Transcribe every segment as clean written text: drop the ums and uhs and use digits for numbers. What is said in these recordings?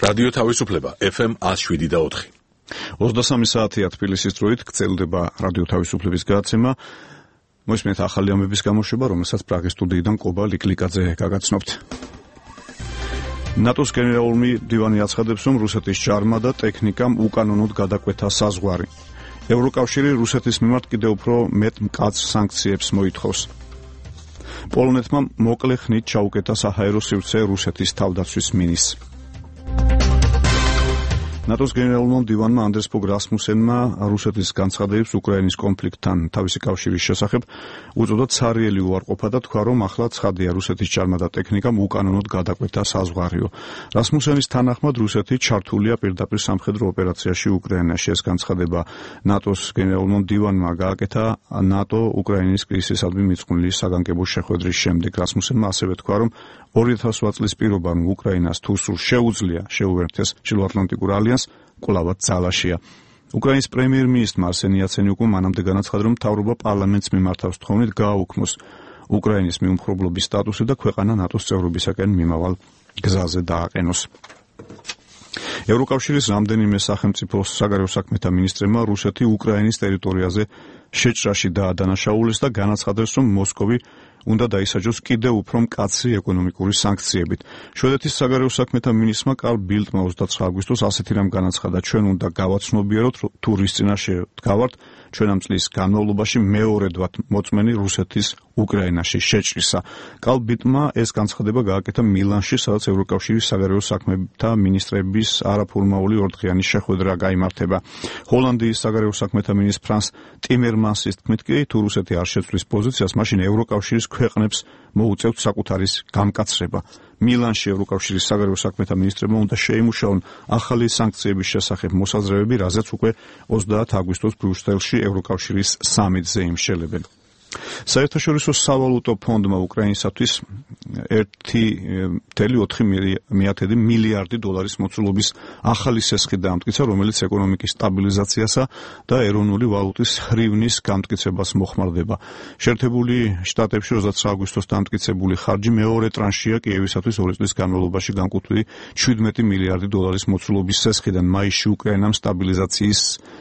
რადიო თავისუფლება FM 107.4. 23 საათია თბილისის დროით გრძელდება რადიო თავისუფლების გადაცემა. მოსმენთ ახალი ამბების გამოშვება, რომელსაც პრაღის სტუდიიდან კობა ლიკლიკაძე გაგაცნობთ. ნატოს გენერალური მდივანი აცხადებს, რომ რუსეთის ჯარმა და ტექნიკამ უკანონოდ გადაკვეთა საზღვარი. ევროკავშირი რუსეთის მიმართ კიდევ უფრო მეტ მკაცრ სანქციებს მოითხოვს. პოლონეთმა მოკლე ხნით ჩაუკეთა საჰაერო სივრცე რუსეთის თავდაცვის მინისტრს. ნატოს გენერალურმა მდივანმა ანდრეს ფოგ რასმუსენმა რუსეთის განცხადებებს უკრაინის კონფლიქტთან თავისი კავშირის შესახებ უწოდა ცარიელი უარყოფა და თქვა, რომ ახლა ცხადია რუსეთის ჯარმა და ტექნიკამ უკანონოდ გადაკვეთა საზღვარიო. რასმუსენის თანახმად რუსეთი ჩართულია პირდაპირ სამხედრო ოპერაციაში უკრაინაში. ეს განცხადება ნატოს გენერალურმა მდივანმა გააკეთა ნატო უკრაინის კრიზისისადმი მიწყვნილი საგანგებო შეხვედრის შემდეგ. რასმუსენმა ასევე თქვა, რომ 2008 წლის პირობა, რომ უკრაინას თუ სულ შეუძლია შეუერთდეს ჩრდილოატლანტიკურ ალიანსს, კვლავაც ძალაშია. უკრაინის პრემიერ-მინისტრმა არსენი იაცენიუკმა მანამდე განაცხადა, რომ მთავრობა პარლამენტს მიმართავს თხოვნით გააუქმოს უკრაინის მიუმხრობლობის სტატუსი და ქვეყანა ნატოს წევრობისაკენ მიმავალ გზაზე დააყენოს. ევროკავშირის რამდენიმე სახელმწიფო საგარეო საქმეთა მინისტრებმა რუსეთი უკრაინის ტერიტორიაზე შეჭრაში დაადანაშაულეს და განაცხადეს, რომ მოსკოვი უნდა დაისაჯოს კიდევ უფრო მკაცრი ეკონომიკური სანქციებით. შვედეთის საგარეო საქმეთა მინისტრმა კარლ ბილდმა 29 აგვისტოს ასეთი რამ განაცხადა: ჩვენ უნდა გავაცნობიეროთ, თუ რის წინაშე დგავართ ჩვენ ამ წლის განმავლობაში მეორედვად მოწმენი რუსეთის უკრაინაში შეჭრისა. კარლ ბილდმა ეს განცხადება გააკეთა მილანში, სადაც ევროკავშირის საგარეო საქმეთა მინისტრების არაფორმალური ორდღიანი შეხვედრა გაიმართება. ჰოლანდიის საგარეო საქმეთა მინისტრ ფრანს ტიმერმანსის თქმით კი, თუ რუსეთი არ შეცვლის პოზიციას, მაშინ ევროკავშირის ქვეყნებს მოუწევთ საკუთარის გამკაცრება. მილანში ევროკავშირის საგარეო საქმეთა მინისტრებმა უნდა შეიმუშაონ ახალი სანქციების შესახებ მოსაზრებები, რაზეც უკვე 30 აგვისტოს ბრიუსელში ევროკავშირის სამიტზე იმშელებენ. საერთაშორისო სავალუტო ფონდმა უკრაინისათვის 1.4 მილიარდი დოლარის მოცულობის ახალი სესხი დაამტკიცა, რომელიც ეკონომიკის სტაბილიზაციასა და ეროვნული ვალუტის ჰრივნის გამტკიცებას მოხმარდება. შეერთებული შტატებში 29 აგვისტოს დამტკიცებული ხარჯი მეორე ტრანშია კიევისათვის 2 წლის განმავლობაში განკუთვნილი 17 მილიარდი დოლარის მოცულობის სესხიდან. მაისში უკრაინამ სტაბილიზაციის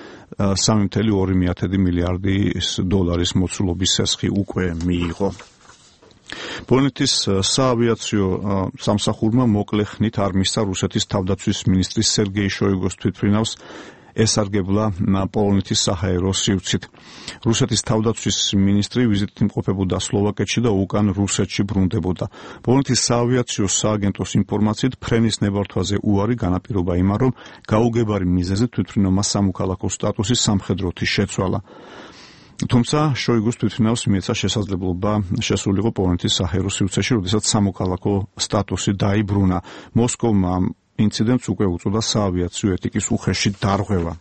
3.2 მილიარდი დოლარის მოცულობის სესხი უკვე მიიღო. პოლონეთის საავიაციო სამსახურმა მოკლე ხნით არ მისცა რუსეთის თავდაცვის მინისტრის სერგეი შოიგუს თვითმფრინავს ესარგებლა პოლონეთის საჰაერო სივრცით. რუსეთის თავდაცვის მინისტრი ვიზიტით იმყოფებოდა სლოვაკეთში და უკან რუსეთში ბრუნდებოდა. პოლონეთის საავიაციო სააგენტოს ინფორმაციით ფრენის ნებართვაზე უარი განაპირობა იმან, რომ გაუგებარი მიზეზით თვითმფრინავმა სამოქალაქო სტატუსის სამხედროთი შეცვალა. თუმცა შოიგუს თვითმფრინავს მიეცა შესაძლებლობა შესულიყო პოლონეთის საჰაერო სივრცეში, როდესაც სამოქალაქო სტატუსი დაიბრუნა. მოსკოვმა ინციდენტს უკვე უწოდა საავიაციო ეთიკის უხეში დარღვევა.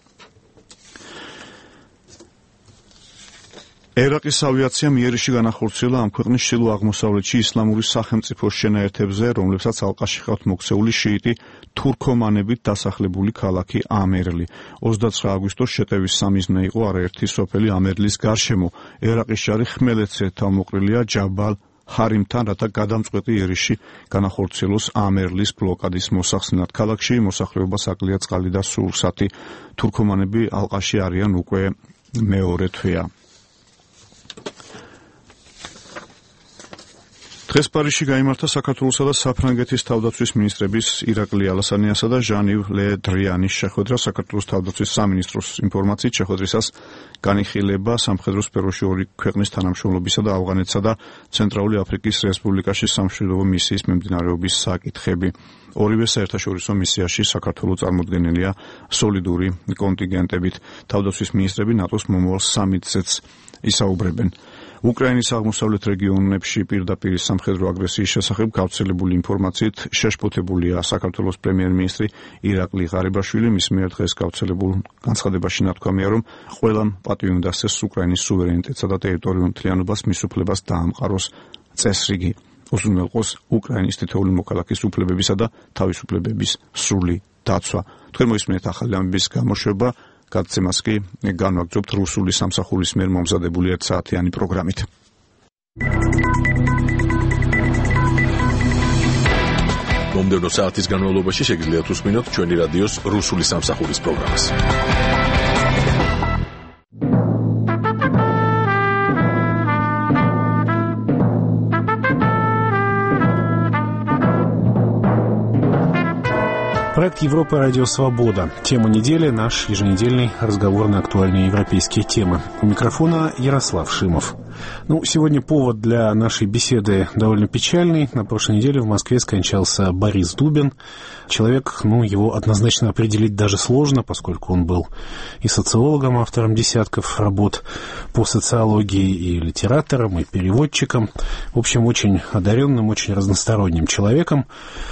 ერაყის ავიაციამ იერიში განახორციელა ამ ქვეყნის ჩრდილო-აღმოსავლეთში ისლამური სახელმწიფოს შენაერთებზე, რომლებსაც ალყაში ჰყავთ მოქცეული შიიტი თურქომანებით დასახლებული ქალაქი ამერლი. 29 აგვისტოს შეტევის სამიზნე იყო არაერთი სოფელი ამერლის გარშემო. ერაყის ჯარი ხმელეთზე თავმოყრილია ჯაბალ ჰარიმთან, რათა გადამწყვეტი იერიში განახორციელოს ამერლის ბლოკადის მოსახსნად. ქალაქში მოსახლეობას აკლია წყალი და სურსათი. თურქომანები ალყაში არიან უკვე მეორე თვეა. დღეს პარიზში გაიმართა საქართველოსა და საფრანგეთის თავდაცვის მინისტრების ირაკლი ალასანიასა და ჟან-იվ ლე დრიანის შეხვედრა. საქართველოს თავდაცვის სამინისტროს ინფორმაციით შეხვედრისას განიხილება სამხედრო სფეროში ორი ქვეყნის თანამშრომლობისა და ავღანეთსა და ცენტრალური აფრიკის რესპუბლიკაში სამშვიდობო მისიის მიმდინარეობის საკითხები. ორივე საერთაშორისო მისიაში საქართველო წარმოდგენილია სოლიდური კონტინგენტებით. თავდაცვის მინისტრები ნატოს მომავალ სამიტზეც ისაუბრებენ. უკრაინის აღმოსავლეთ რეგიონებში პირდაპირ სამხედრო აგრესიის შესახებ გავრცელებული ინფორმაციით შეშფოთებულია საქართველოს პრემიერ-მინისტრი ირაკლი ღარიბაშვილი. მის მიერ დღეს გავრცელებულ განცხადებაში ნათქვამია, რომ ყველამ პატივი უნდა სცეს უკრაინის სუვერენიტეტსა და ტერიტორიულ მთლიანობას, მის უფლებას დაამყაროს წესრიგი. უზრუნველყოს უკრაინის თითოეული მოქალაქის უფლებებისა და თავისუფლებების სრული დაცვა. თქვენ მოისმენთ ახალი ამბების გამოშვება. გადაცემას კი განვაგრძობთ რუსული სამსახურის მიერ მომზადებული 1 საათიანი პროგრამით. მომდევნო საათის განმავლობაში შეგიძლიათ უსმინოთ ჩვენი რადიოს რუსული სამსახურის პროგრამას. Проект «Европа. Радио Свобода». Тема недели – наш еженедельный разговор на актуальные европейские темы. У микрофона Ярослав Шимов. Сегодня повод для нашей беседы довольно печальный. На прошлой неделе в Москве скончался Борис Дубин. Человек, его однозначно определить даже сложно, поскольку он был и социологом, автором десятков работ по социологии, и литератором, и переводчиком. В общем, очень одаренным, очень разносторонним человеком.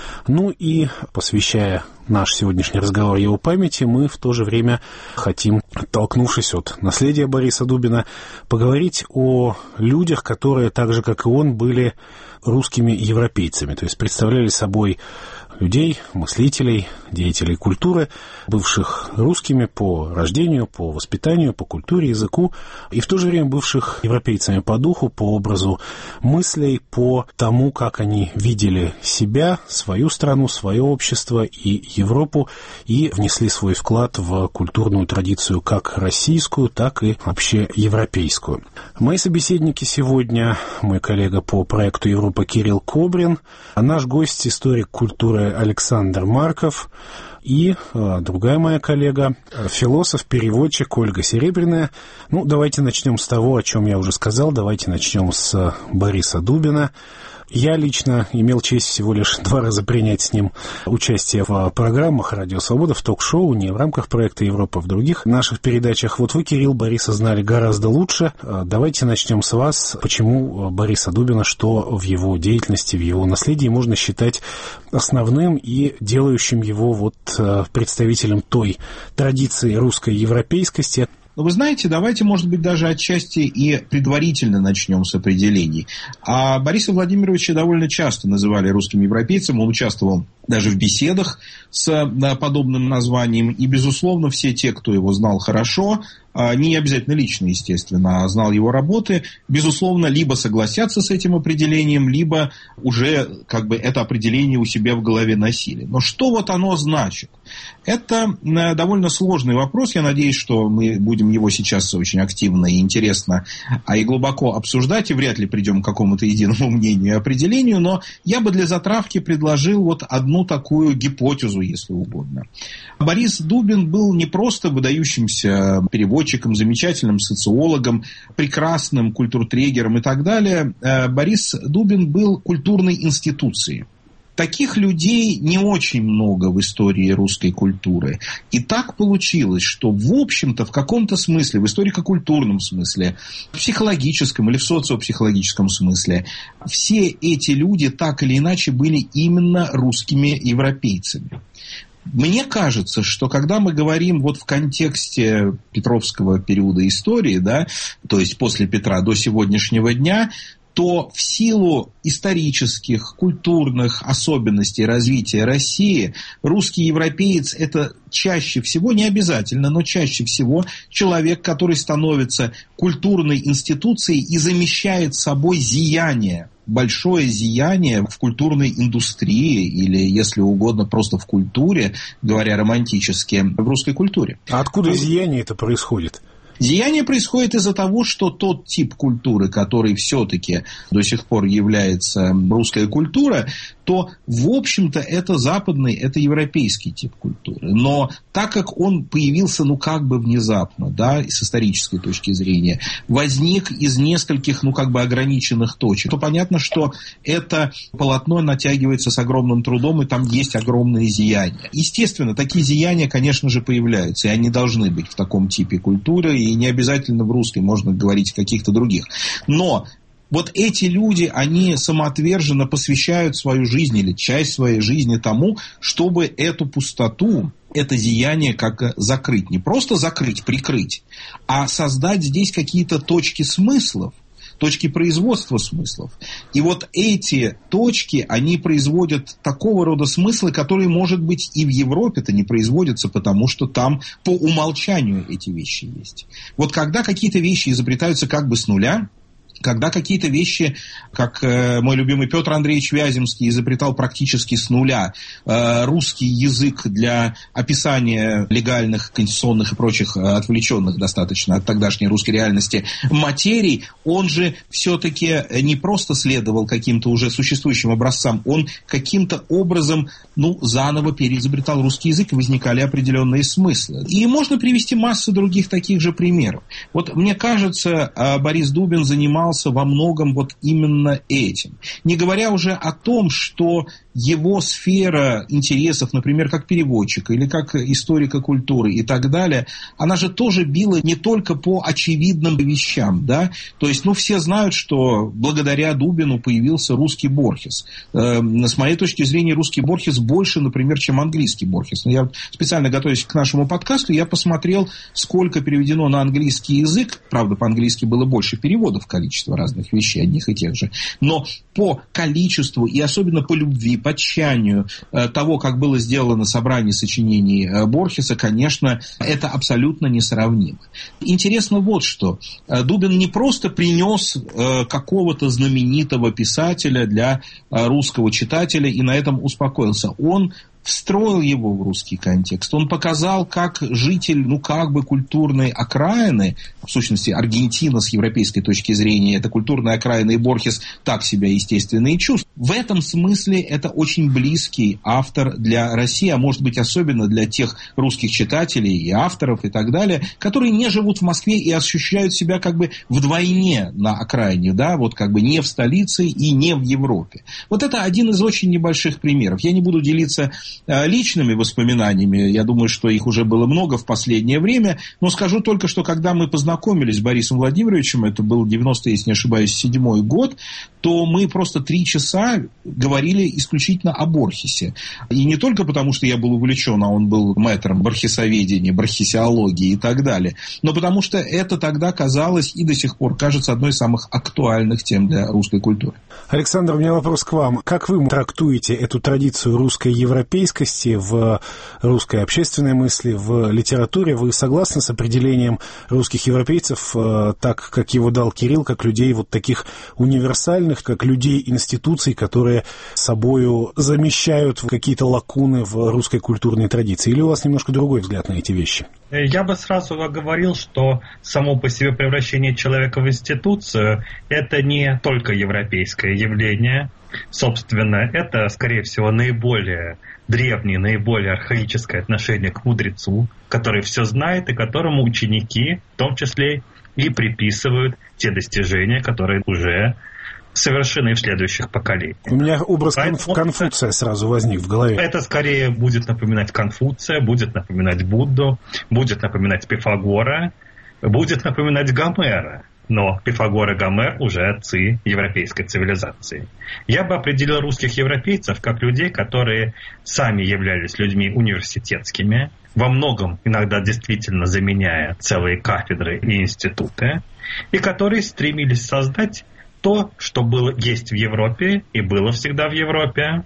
И посвящая наш сегодняшний разговор его памяти, мы в то же время хотим, оттолкнувшись от наследия Бориса Дубина, поговорить о людях, которые, так же как и он, были русскими европейцами, то есть представляли собой людей, мыслителей, деятелей культуры, бывших русскими по рождению, по воспитанию, по культуре, языку, и в то же время бывших европейцами по духу, по образу мыслей, по тому, как они видели себя, свою страну, свое общество и Европу, и внесли свой вклад в культурную традицию как российскую, так и вообще европейскую. Мои собеседники сегодня, мой коллега по проекту «Европа» Кирилл Кобрин, а наш гость, историк культуры Александр Марков, и другая моя коллега, философ, переводчик Ольга Серебряная. Давайте начнем с того, о чем я уже сказал. Давайте начнем с Бориса Дубина. Я лично имел честь всего лишь 2 раза принять с ним участие в программах «Радио Свобода», в ток-шоу, не в рамках проекта «Европа», в других наших передачах. Вы, Кирилл, Бориса знали гораздо лучше. Давайте начнем с вас. Почему Бориса Дубина, что в его деятельности, в его наследии можно считать основным и делающим его представителем той традиции русской европейскости? Вы знаете, давайте, может быть, даже отчасти и предварительно начнем с определений. А Бориса Владимировича довольно часто называли русским европейцем. Он участвовал даже в беседах с подобным названием. И, безусловно, все те, кто его знал хорошо, не обязательно лично, естественно, а знал его работы, безусловно, либо согласятся с этим определением, либо уже это определение у себя в голове носили. Но что оно значит? Это довольно сложный вопрос. Я надеюсь, что мы будем его сейчас очень активно и интересно, и глубоко обсуждать, и вряд ли придем к какому-то единому мнению и определению. Но я бы для затравки предложил одну такую гипотезу, если угодно. Борис Дубин был не просто выдающимся переводчиком, замечательным социологом, прекрасным культуртрегером и так далее. Борис Дубин был культурной институцией. Таких людей не очень много в истории русской культуры. И так получилось, что, в общем-то, в каком-то смысле, в историко-культурном смысле, в психологическом или в социопсихологическом смысле, все эти люди так или иначе были именно русскими европейцами. Мне кажется, что когда мы говорим в контексте Петровского периода истории, то есть после Петра до сегодняшнего дня, то в силу исторических, культурных особенностей развития России русский европеец – это чаще всего, не обязательно, но чаще всего человек, который становится культурной институцией и замещает собой зияние, большое зияние в культурной индустрии или, если угодно, просто в культуре, говоря романтически, в русской культуре. А откуда зияние это происходит? Зияние происходит из-за того, что тот тип культуры, который все-таки до сих пор является русская культура, то, в общем-то, это западный, это европейский тип культуры. Но так как он появился, внезапно, с исторической точки зрения, возник из нескольких, ограниченных точек, то понятно, что это полотно натягивается с огромным трудом, и там есть огромные зияния. Естественно, такие зияния, конечно же, появляются, и они должны быть в таком типе культуры, и не обязательно в русской, можно говорить о каких-то других. Но эти люди, они самоотверженно посвящают свою жизнь или часть своей жизни тому, чтобы эту пустоту, это зияние закрыть. Не просто закрыть, прикрыть, а создать здесь какие-то точки смыслов, точки производства смыслов. И эти точки, они производят такого рода смыслы, которые, может быть, и в Европе-то не производятся, потому что там по умолчанию эти вещи есть. Когда какие-то вещи изобретаются с нуля, Когда какие-то вещи, как мой любимый Петр Андреевич Вяземский изобретал практически с нуля, русский язык для описания легальных, конституционных и прочих отвлеченных достаточно от тогдашней русской реальности материй, он же все-таки не просто следовал каким-то уже существующим образцам, он каким-то образом, заново переизобретал русский язык, и возникали определенные смыслы. И можно привести массу других таких же примеров. Вот мне кажется, Борис Дубин занимался во многом вот именно этим. Не говоря уже о том, что его сфера интересов, например, как переводчика или как историка культуры и так далее, она же тоже била не только по очевидным вещам, да, то есть, все знают, что благодаря Дубину появился русский Борхес. С моей точки зрения, русский Борхес больше, например, чем английский Борхес. Я специально готовясь к нашему подкасту, я посмотрел, сколько переведено на английский язык, правда, по-английски было больше переводов, количество разных вещей, одних и тех же, но по количеству и особенно по любви, по тщанию того, как было сделано собрание сочинений Борхеса, конечно, это абсолютно несравнимо. Интересно вот что. Дубин не просто принес какого-то знаменитого писателя для русского читателя и на этом успокоился. Он встроил его в русский контекст. Он показал, как житель, культурной окраины, в сущности, Аргентина с европейской точки зрения, это культурная окраина, и Борхес так себя, естественно, и чувствует. В этом смысле это очень близкий автор для России, а может быть, особенно для тех русских читателей и авторов и так далее, которые не живут в Москве и ощущают себя как бы вдвойне на окраине, да, вот как бы не в столице и не в Европе. Вот это один из очень небольших примеров. Я не буду делиться личными воспоминаниями, я думаю, что их уже было много в последнее время, но скажу только, что когда мы познакомились с Борисом Владимировичем, это был 90-й, если не ошибаюсь, 7-й год, то мы просто 3 часа говорили исключительно о Борхесе. И не только потому, что я был увлечен, а он был мэтром борхесоведения, борхесиологии и так далее, но потому что это тогда казалось и до сих пор кажется одной из самых актуальных тем для русской культуры. Александр, у меня вопрос к вам. Как вы трактуете эту традицию русской европейскости в русской общественной мысли, в литературе? Вы согласны с определением русских европейцев, так как его дал Кирилл, как людей вот таких универсальных, как людей институций, которые собою замещают какие-то лакуны в русской культурной традиции? Или у вас немножко другой взгляд на эти вещи? Я бы сразу оговорил, что само по себе превращение человека в институцию – это не только европейское явление. Собственно, это, скорее всего, наиболее древнее, наиболее архаическое отношение к мудрецу, который все знает и которому ученики, в том числе, и приписывают те достижения, которые уже совершены в следующих поколениях. У меня образ Конфуция сразу возник в голове. Это скорее будет напоминать Конфуция, будет напоминать Будду, будет напоминать Пифагора, будет напоминать Гомера. Но Пифагор и Гомер уже отцы европейской цивилизации. Я бы определил русских европейцев как людей, которые сами являлись людьми университетскими, во многом иногда действительно заменяя целые кафедры и институты, и которые стремились создать то, что есть в Европе и было всегда в Европе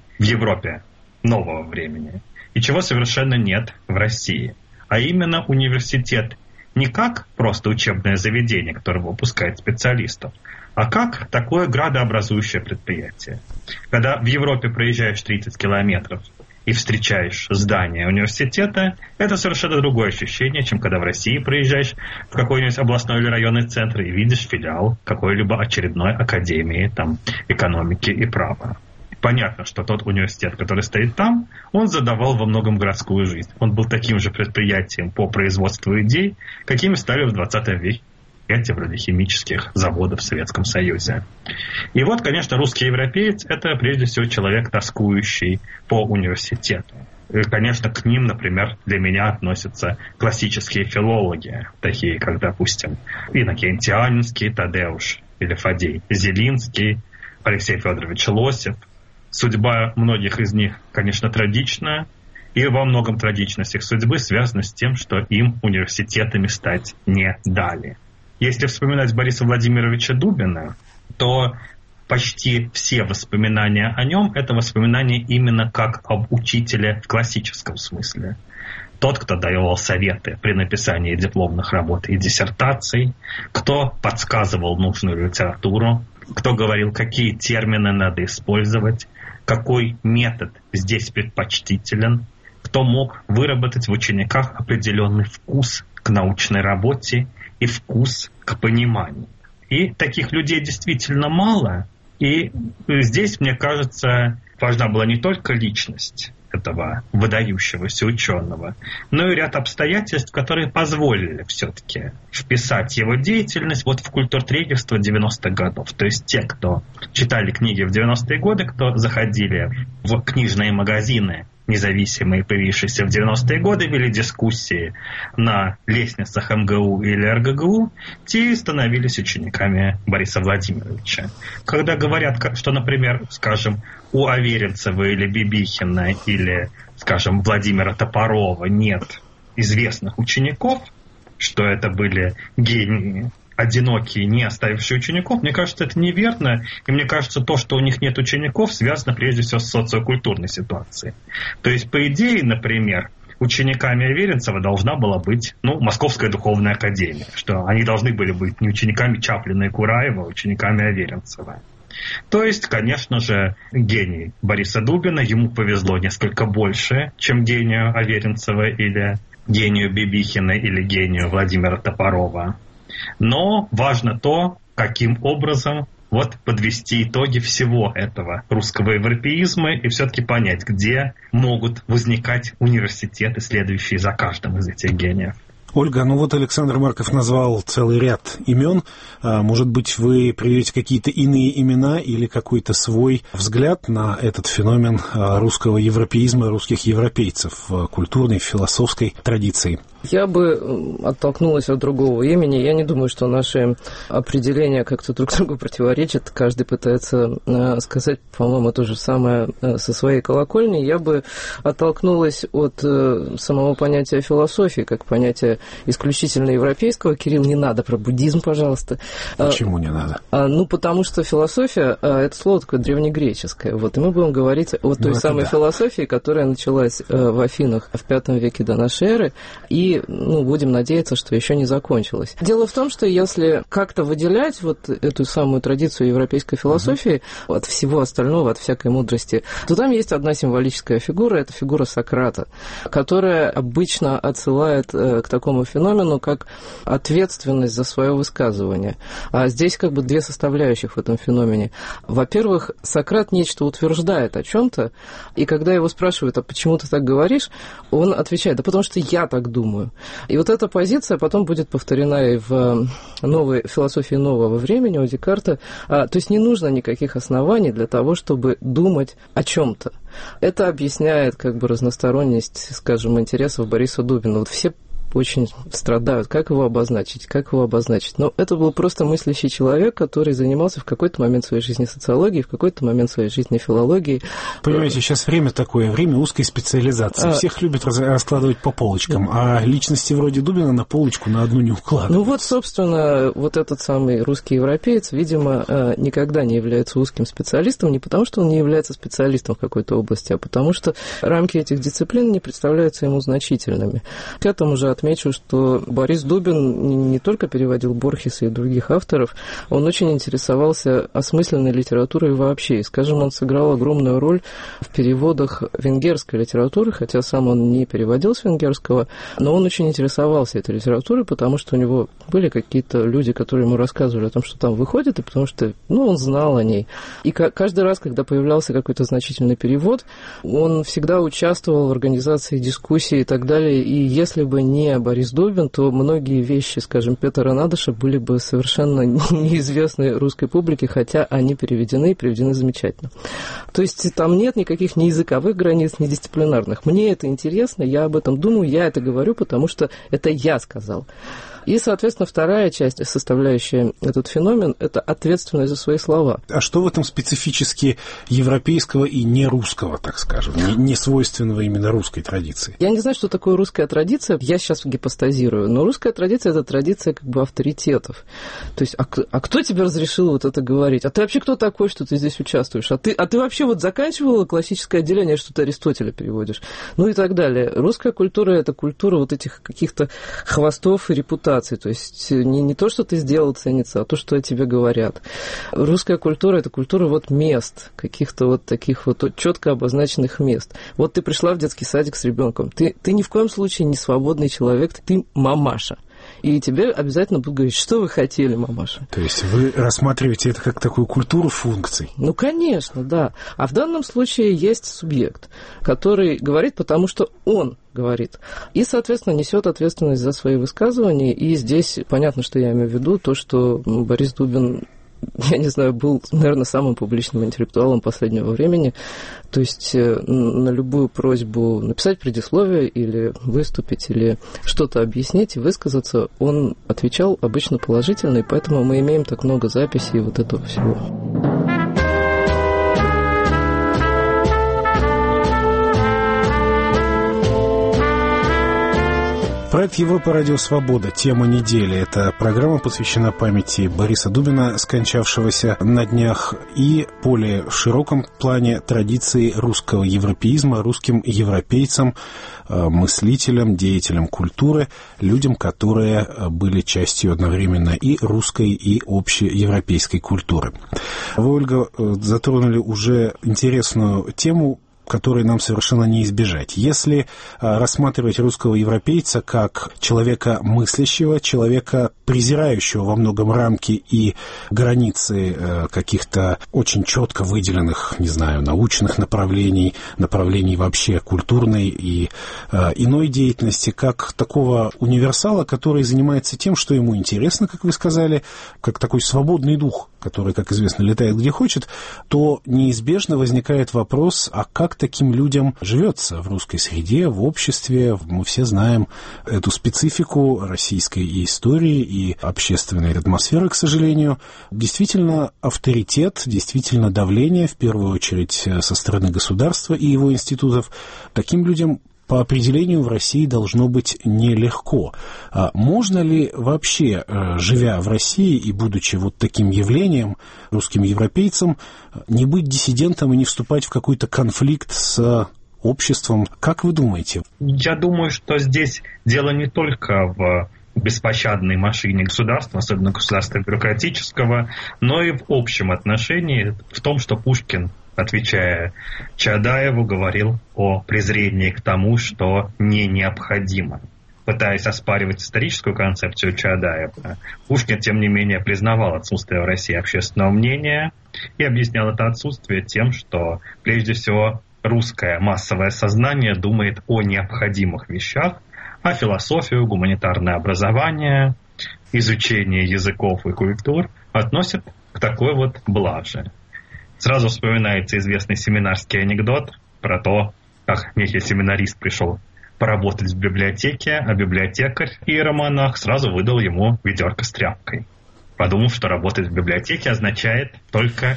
нового времени, и чего совершенно нет в России, а именно университет не как просто учебное заведение, которое выпускает специалистов, а как такое градообразующее предприятие. Когда в Европе проезжаешь 30 километров и встречаешь здание университета, это совершенно другое ощущение, чем когда в России приезжаешь в какой-нибудь областной или районный центр и видишь филиал какой-либо очередной академии экономики и права. Понятно, что тот университет, который стоит там, он задавал во многом городскую жизнь. Он был таким же предприятием по производству идей, какими стали в 20 веке предприятия вроде химических заводов в Советском Союзе. И вот, конечно, русский европеец – это прежде всего человек, тоскующий по университету. И, конечно, к ним, например, для меня относятся классические филологи, такие как, допустим, Иннокентий Анинский, Тадеуш или Фадей Зелинский, Алексей Федорович Лосев. Судьба многих из них, конечно, трагична, и во многом трагичность их судьбы связана с тем, что им университетами стать не дали. Если вспоминать Бориса Владимировича Дубина, то почти все воспоминания о нем – это воспоминания именно как об учителе в классическом смысле. тот, кто давал советы при написании дипломных работ и диссертаций, кто подсказывал нужную литературу, кто говорил, какие термины надо использовать, какой метод здесь предпочтителен, кто мог выработать в учениках определенный вкус к научной работе и вкус к пониманию. И таких людей действительно мало. И здесь, мне кажется, важна была не только личность этого выдающегося ученого, но и ряд обстоятельств, которые позволили все-таки вписать его деятельность в культуртрегерство 90-х годов. То есть те, кто читали книги в 90-е годы, кто заходили в книжные магазины, независимые, появившиеся в 90-е годы, вели дискуссии на лестницах МГУ или РГГУ, те становились учениками Бориса Владимировича. Когда говорят, что, например, скажем, у Аверинцева или Бибихина или, скажем, Владимира Топорова нет известных учеников, что это были гении, одинокие, не оставившие учеников, мне кажется, это неверно. И мне кажется, то, что у них нет учеников, связано прежде всего с социокультурной ситуацией. То есть, по идее, например, учениками Аверинцева должна была быть Московская духовная академия, что они должны были быть не учениками Чаплина и Кураева, а учениками Аверинцева. То есть, конечно же, гений Бориса Дубина, ему повезло несколько больше, чем гению Аверинцева или гению Бибихина или гению Владимира Топорова. Но важно то, каким образом подвести итоги всего этого русского европеизма и все-таки понять, где могут возникать университеты, следующие за каждым из этих гениев. Ольга, Александр Марков назвал целый ряд имен. Может быть, вы приведете какие-то иные имена или какой-то свой взгляд на этот феномен русского европеизма, русских европейцев в культурной, философской традиции? Я бы оттолкнулась от другого имени. Я не думаю, что наши определения как-то друг другу противоречат. Каждый пытается сказать, по-моему, то же самое со своей колокольни. Я бы оттолкнулась от самого понятия философии, как понятия исключительно европейского. Кирилл, не надо про буддизм, пожалуйста. Почему не надо? Потому что философия – это слово такое древнегреческое. И мы будем говорить о той самой философии, которая началась в Афинах в V веке до нашей эры, и будем надеяться, что еще не закончилась. Дело в том, что если как-то выделять эту самую традицию европейской философии от всего остального, от всякой мудрости, то там есть одна символическая фигура, это фигура Сократа, которая обычно отсылает к такому феномену, как ответственность за свое высказывание. А здесь две составляющих в этом феномене. Во-первых, Сократ нечто утверждает о чем-то, и когда его спрашивают, а почему ты так говоришь, он отвечает, да потому что я так думаю. И эта позиция потом будет повторена и в новой философии нового времени у Декарта. То есть не нужно никаких оснований для того, чтобы думать о чем-то. Это объясняет разносторонность, скажем, интересов Бориса Дубина. Все очень страдают, как его обозначить. Но это был просто мыслящий человек, который занимался в какой-то момент своей жизни социологией, в какой-то момент своей жизни филологией. Понимаете, сейчас время такое, время узкой специализации. Всех любят раскладывать по полочкам, а личности вроде Дубина на полочку на одну не укладывают. Собственно, этот самый русский европеец, видимо, никогда не является узким специалистом, не потому что он не является специалистом в какой-то области, а потому что рамки этих дисциплин не представляются ему значительными. К этому же отмечу, что Борис Дубин не только переводил Борхеса и других авторов, он очень интересовался осмысленной литературой вообще. И, скажем, он сыграл огромную роль в переводах венгерской литературы, хотя сам он не переводил с венгерского, но он очень интересовался этой литературой, потому что у него были какие-то люди, которые ему рассказывали о том, что там выходит, и потому что, он знал о ней. И каждый раз, когда появлялся какой-то значительный перевод, он всегда участвовал в организации дискуссий и так далее, и если бы не Борис Дубин, то многие вещи, скажем, Петра Надыша были бы совершенно неизвестны русской публике, хотя они переведены замечательно. То есть там нет никаких ни языковых границ, ни дисциплинарных. Мне это интересно, я об этом думаю, я это говорю, потому что это я сказал. И, соответственно, вторая часть, составляющая этот феномен, это ответственность за свои слова. А что в этом специфически европейского и не русского, так скажем, не свойственного именно русской традиции? Я не знаю, что такое русская традиция, я сейчас гипостазирую, но русская традиция – это традиция как бы авторитетов. То есть, а кто тебе разрешил вот это говорить? А ты вообще кто такой, что ты здесь участвуешь? А ты вообще вот заканчивала классическое отделение, что ты Аристотеля переводишь? Ну и так далее. Русская культура – это культура вот этих каких-то хвостов и репутаций. То есть, не то, что ты сделал, ценится, а то, что о тебе говорят. Русская культура – это культура вот мест, каких-то вот таких вот четко обозначенных мест. Вот ты пришла в детский садик с ребенком, ты ни в коем случае не свободный человек, ты мамаша. И тебе обязательно будут говорить, что вы хотели, мамаша. То есть вы рассматриваете это как такую культуру функций? Ну, конечно, да. А в данном случае есть субъект, который говорит, потому что он говорит. И, соответственно, несет ответственность за свои высказывания. И здесь понятно, что я имею в виду, то, что Борис Дубин, я не знаю, был, наверное, самым публичным интеллектуалом последнего времени. То есть на любую просьбу написать предисловие или выступить, или что-то объяснить и высказаться, он отвечал обычно положительно, и поэтому мы имеем так много записей вот этого всего. Проект «Европа. Радио Свобода. Тема недели». Эта программа посвящена памяти Бориса Дубина, скончавшегося на днях, и более широком плане традиции русского европеизма, русским европейцам, мыслителям, деятелям культуры, людям, которые были частью одновременно и русской, и общеевропейской культуры. Вы, Ольга, затронули уже интересную тему, которой нам совершенно не избежать. Если рассматривать русского европейца как человека мыслящего, человека презирающего во многом рамки и границы каких-то очень четко выделенных, не знаю, научных направлений вообще культурной и иной деятельности, как такого универсала, который занимается тем, что ему интересно, как вы сказали, как такой свободный дух, который, как известно, летает где хочет, то неизбежно возникает вопрос, а как таким людям живется в русской среде, в обществе? Мы все знаем эту специфику российской и истории, и общественной атмосферы, к сожалению. Действительно, авторитет, действительно давление, в первую очередь со стороны государства и его институтов, таким людям по определению в России должно быть нелегко. А можно ли вообще, живя в России и будучи вот таким явлением, русским европейцем, не быть диссидентом и не вступать в какой-то конфликт с обществом? Как вы думаете? Я думаю, что здесь дело не только в беспощадной машине государства, особенно государства бюрократического, но и в общем отношении, в том, что Пушкин, отвечая Чаадаеву, говорил о презрении к тому, что не необходимо. Пытаясь оспаривать историческую концепцию Чаадаева, Пушкин, тем не менее, признавал отсутствие в России общественного мнения и объяснял это отсутствие тем, что, прежде всего, русское массовое сознание думает о необходимых вещах, а философию, гуманитарное образование, изучение языков и культур относят к такой вот блаже. Сразу вспоминается известный семинарский анекдот про то, как некий семинарист пришел поработать в библиотеке, а библиотекарь, иеромонах, сразу выдал ему ведерко с тряпкой, подумав, что работать в библиотеке означает только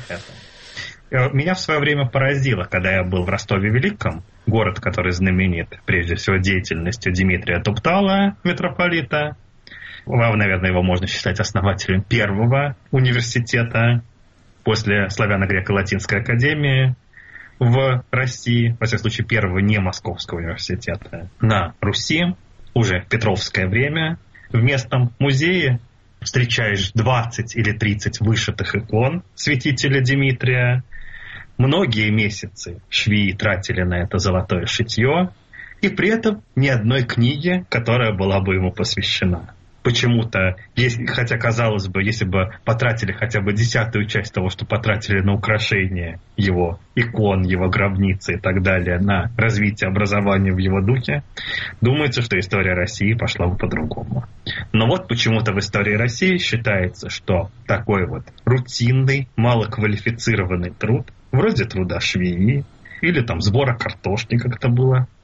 это. Меня в свое время поразило, когда я был в Ростове-Великом, город, который знаменит прежде всего деятельностью Дмитрия Туптала, митрополита. Наверное, его можно считать основателем первого университета после славяно-греко-латинской академии в России, во всяком случае, первого не московского университета на Руси, уже в Петровское время. В местном музее встречаешь 20 или 30 вышитых икон святителя Дмитрия. Многие месяцы швеи тратили на это золотое шитье, и при этом ни одной книги, которая была бы ему посвящена. Почему-то, хотя, казалось бы, если бы потратили хотя бы 10-ю часть того, что потратили на украшение его икон, его гробницы и так далее, на развитие образования в его духе, думается, что история России пошла бы по-другому. Но вот почему-то в истории России считается, что такой вот рутинный, малоквалифицированный труд, вроде труда швеи, или там сбора картошки, как это было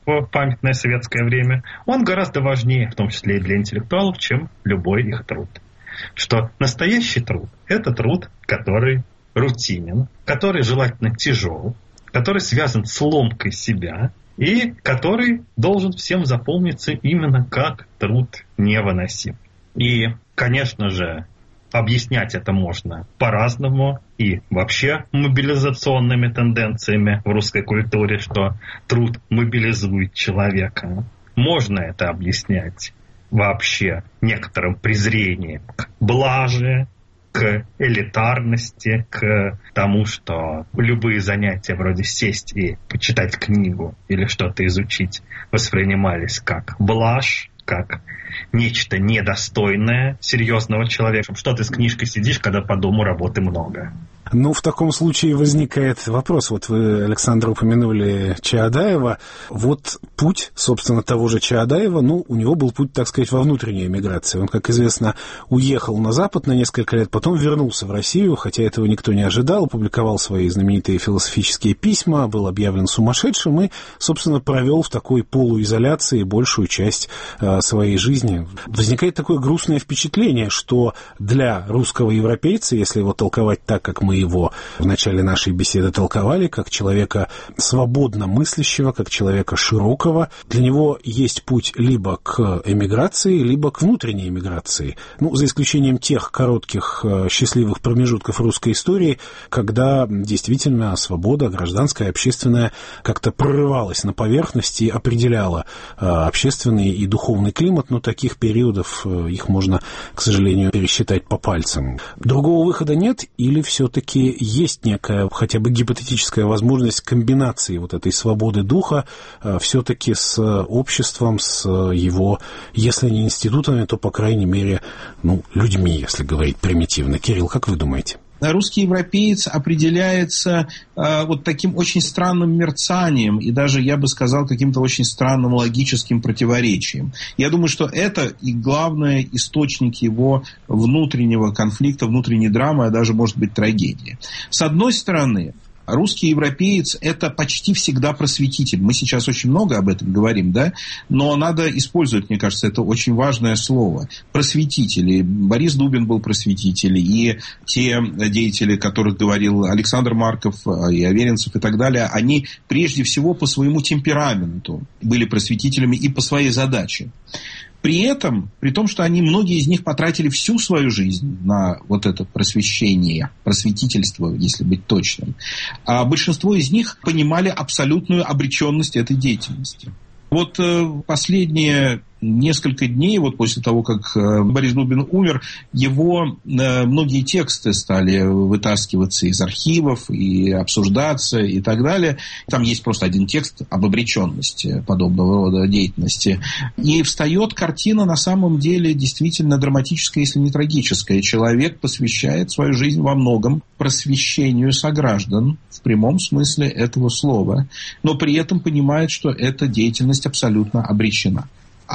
в памятное советское время, он гораздо важнее, в том числе и для интеллектуалов, чем любой их труд. Что настоящий труд – это труд, который рутинен, который желательно тяжел, который связан с ломкой себя и который должен всем запомниться именно как труд невыносим. И, конечно же, объяснять это можно по-разному и вообще мобилизационными тенденциями в русской культуре, что труд мобилизует человека. Можно это объяснять вообще некоторым презрением к блаже, к элитарности, к тому, что любые занятия вроде сесть и почитать книгу или что-то изучить воспринимались как блажь, как нечто недостойное серьезного человека. Что ты с книжкой сидишь, когда по дому работы много? Ну, в таком случае возникает вопрос. Вот вы, Александр, упомянули Чаадаева. Вот путь, собственно, того же Чаадаева, у него был путь, так сказать, во внутренней эмиграции. Он, как известно, уехал на Запад на несколько лет, потом вернулся в Россию, хотя этого никто не ожидал, публиковал свои знаменитые философические письма, был объявлен сумасшедшим и, собственно, провел в такой полуизоляции большую часть своей жизни. Возникает такое грустное впечатление, что для русского европейца, если его толковать так, как мы его в начале нашей беседы толковали, как человека свободно мыслящего, как человека широкого, для него есть путь либо к эмиграции, либо к внутренней эмиграции. За исключением тех коротких счастливых промежутков русской истории, когда действительно свобода гражданская, общественная как-то прорывалась на поверхность и определяла общественный и духовный климат, но таких периодов их можно, к сожалению, пересчитать по пальцам. Другого выхода нет или все-таки есть некая хотя бы гипотетическая возможность комбинации вот этой свободы духа все-таки с обществом, с его, если не институтами, то, по крайней мере, людьми, если говорить примитивно. Кирилл, как вы думаете? Русский европеец определяется вот таким очень странным мерцанием и даже, я бы сказал, каким-то очень странным логическим противоречием. Я думаю, что это и главный источник его внутреннего конфликта, внутренней драмы, а даже, может быть, трагедии. С одной стороны, русский европеец – это почти всегда просветитель. Мы сейчас очень много об этом говорим, да? Но надо использовать, мне кажется, это очень важное слово. Просветители. Борис Дубин был просветитель, и те деятели, о которых говорил Александр Марков, и Аверинцев и так далее, они прежде всего по своему темпераменту были просветителями и по своей задаче. При этом, при том, что многие из них потратили всю свою жизнь на вот это просвещение, просветительство, если быть точным, а большинство из них понимали абсолютную обреченность этой деятельности. Вот последние несколько дней, вот после того, как Борис Дубин умер, его многие тексты стали вытаскиваться из архивов и обсуждаться и так далее. Там есть просто один текст об обреченности подобного рода деятельности. И встает картина на самом деле действительно драматическая, если не трагическая. Человек посвящает свою жизнь во многом просвещению сограждан в прямом смысле этого слова, но при этом понимает, что эта деятельность абсолютно обречена.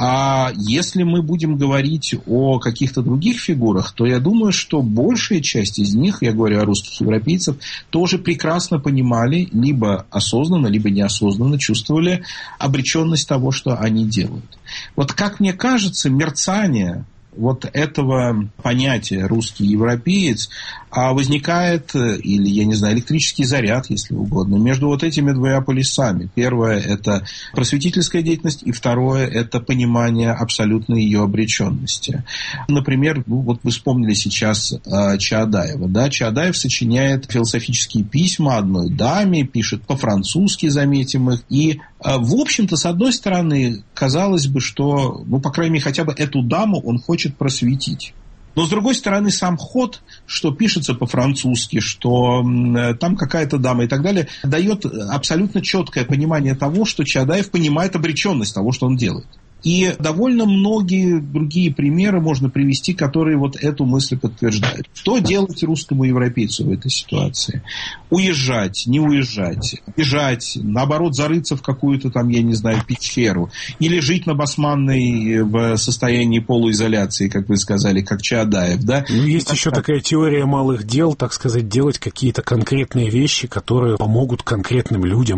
А если мы будем говорить о каких-то других фигурах, то я думаю, что большая часть из них, я говорю о русских европейцев, тоже прекрасно понимали, либо осознанно, либо неосознанно чувствовали обреченность того, что они делают. Вот как мне кажется, мерцание вот этого понятия «русский европеец» возникает, или, я не знаю, электрический заряд, если угодно, между вот этими двумя полюсами. Первое – это просветительская деятельность, и второе – это понимание абсолютной ее обреченности. Например, вот вы вспомнили сейчас Чаадаева. Да? Чаадаев сочиняет философические письма одной даме, пишет по-французски, заметим их, и в общем-то, с одной стороны, казалось бы, что, по крайней мере, хотя бы эту даму он хочет просветить. Но, с другой стороны, сам ход, что пишется по-французски, что там какая-то дама и так далее, дает абсолютно четкое понимание того, что Чаадаев понимает обреченность того, что он делает. И довольно многие другие примеры можно привести, которые вот эту мысль подтверждают. Что делать русскому европейцу в этой ситуации? Уезжать, не уезжать, бежать, наоборот, зарыться в какую-то там, я не знаю, пещеру, или жить на Басманной в состоянии полуизоляции, как вы сказали, как Чаадаев, да? Есть еще такая теория малых дел, так сказать, делать какие-то конкретные вещи, которые помогут конкретным людям.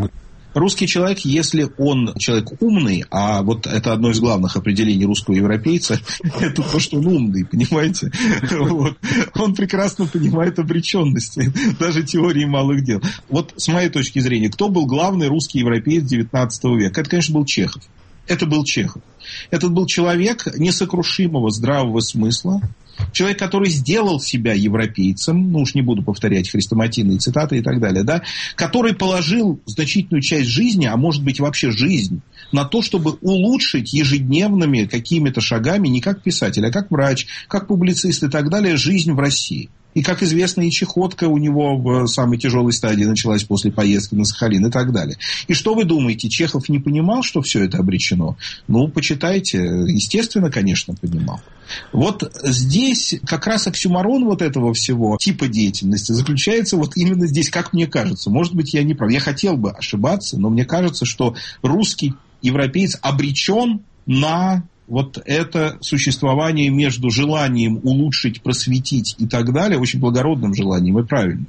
Русский человек, если он человек умный, а вот это одно из главных определений русского европейца, это то, что он умный, понимаете? Вот. Он прекрасно понимает обреченности, даже теории малых дел. Вот с моей точки зрения, кто был главный русский европеец XIX века? Это, конечно, был Чехов. Это был Чехов. Это был человек несокрушимого здравого смысла, человек, который сделал себя европейцем, ну уж не буду повторять хрестоматийные цитаты и так далее, да, который положил значительную часть жизни, а может быть вообще жизнь, на то, чтобы улучшить ежедневными какими-то шагами, не как писатель, а как врач, как публицист и так далее, жизнь в России. И, как известно, и чехотка у него в самой тяжелой стадии началась после поездки на Сахалин и так далее. И что вы думаете, Чехов не понимал, что все это обречено? Ну, почитайте. Естественно, конечно, понимал. Вот здесь как раз оксюморон вот этого всего типа деятельности заключается вот именно здесь, как мне кажется. Может быть, я не прав. Я хотел бы ошибаться, но мне кажется, что русский европеец обречен на вот это существование между желанием улучшить, просветить и так далее, очень благородным желанием и правильным,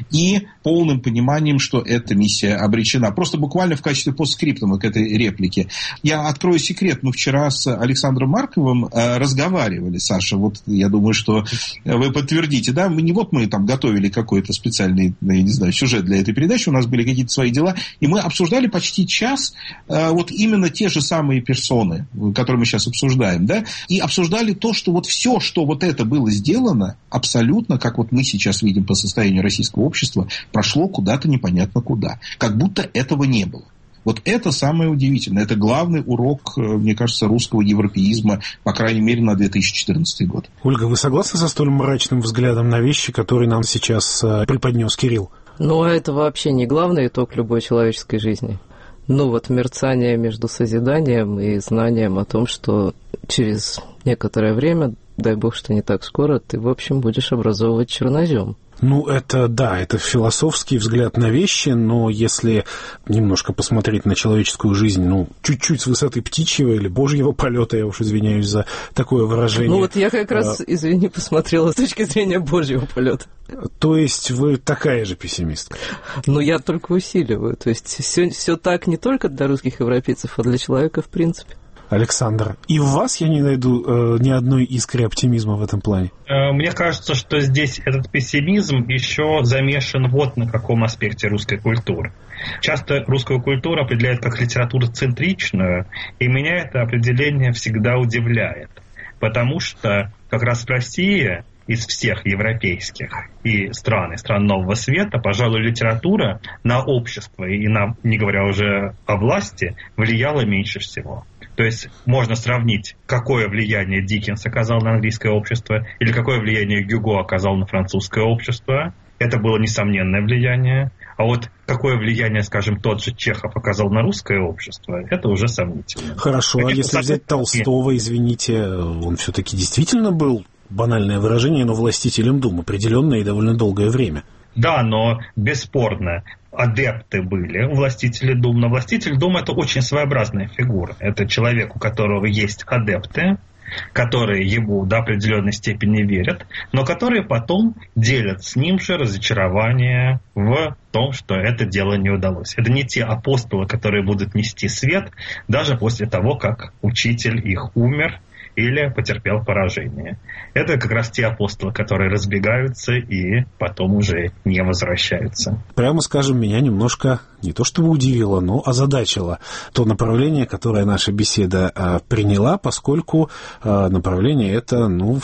и полным пониманием, что эта миссия обречена. Просто буквально в качестве постскриптума к этой реплике. Я открою секрет. Мы вчера с Александром Марковым разговаривали, Саша, вот я думаю, что вы подтвердите, да, мы там готовили какой-то специальный, я не знаю, сюжет для этой передачи, у нас были какие-то свои дела, и мы обсуждали почти час вот именно те же самые персоны, которые мы сейчас обсуждаем, да, и обсуждали то, что вот все, что вот это было сделано, абсолютно, как вот мы сейчас видим по состоянию российского общества, прошло куда-то непонятно куда. Как будто этого не было. Вот это самое удивительное. Это главный урок, мне кажется, русского европеизма, по крайней мере, на 2014 год. Ольга, вы согласны со столь мрачным взглядом на вещи, которые нам сейчас преподнес Кирилл? Ну, а это вообще не главный итог любой человеческой жизни. Ну, вот мерцание между созиданием и знанием о том, что через некоторое время, дай бог, что не так скоро, ты, в общем, будешь образовывать чернозем. Ну, это, да, это философский взгляд на вещи, но если немножко посмотреть на человеческую жизнь, ну, чуть-чуть с высоты птичьего или божьего полета, я уж извиняюсь за такое выражение. Ну, вот я как раз, извини, посмотрела с точки зрения божьего полета. То есть вы такая же пессимистка? Ну, я только усиливаю. То есть все так не только для русских европейцев, а для человека в принципе. Александр, и в вас я не найду ни одной искры оптимизма в этом плане. Мне кажется, что здесь этот пессимизм еще замешан вот на каком аспекте русской культуры. Часто русскую культуру определяют как литературоцентричную, и меня это определение всегда удивляет. Потому что как раз Россия из всех европейских и стран Нового Света, пожалуй, литература на общество, и не говоря уже о власти, влияла меньше всего. То есть можно сравнить, какое влияние Диккенс оказал на английское общество или какое влияние Гюго оказал на французское общество. Это было несомненное влияние. А вот какое влияние, скажем, тот же Чехов оказал на русское общество, это уже сомнительно. Хорошо, а если взять Толстого, извините, он все-таки действительно был, банальное выражение, но властителем дум определенное и довольно долгое время. Да, но бесспорно, адепты были властители дум. Но властитель дум — это очень своеобразная фигура. Это человек, у которого есть адепты, которые ему до определенной степени верят, но которые потом делят с ним же разочарование в том, что это дело не удалось. Это не те апостолы, которые будут нести свет даже после того, как учитель их умер или потерпел поражение. Это как раз те апостолы, которые разбегаются и потом уже не возвращаются. Прямо скажем, меня немножко не то чтобы удивило, но озадачило то направление, которое наша беседа приняла, поскольку направление это,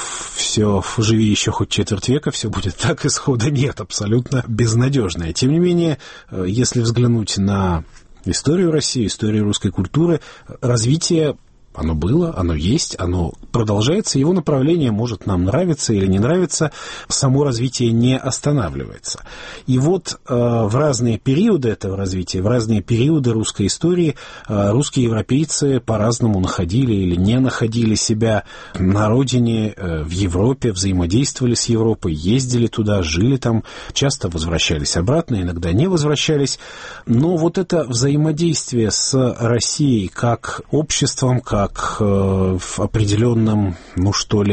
все, живи еще хоть четверть века, все будет так, исхода нет, абсолютно безнадежное. Тем не менее, если взглянуть на историю России, историю русской культуры, развитие оно было, оно есть, оно продолжается, его направление может нам нравиться или не нравиться, само развитие не останавливается. И вот в разные периоды этого развития, в разные периоды русской истории русские европейцы по-разному находили или не находили себя на родине, в Европе, взаимодействовали с Европой, ездили туда, жили там, часто возвращались обратно, иногда не возвращались. Но вот это взаимодействие с Россией как обществом, как в определенном,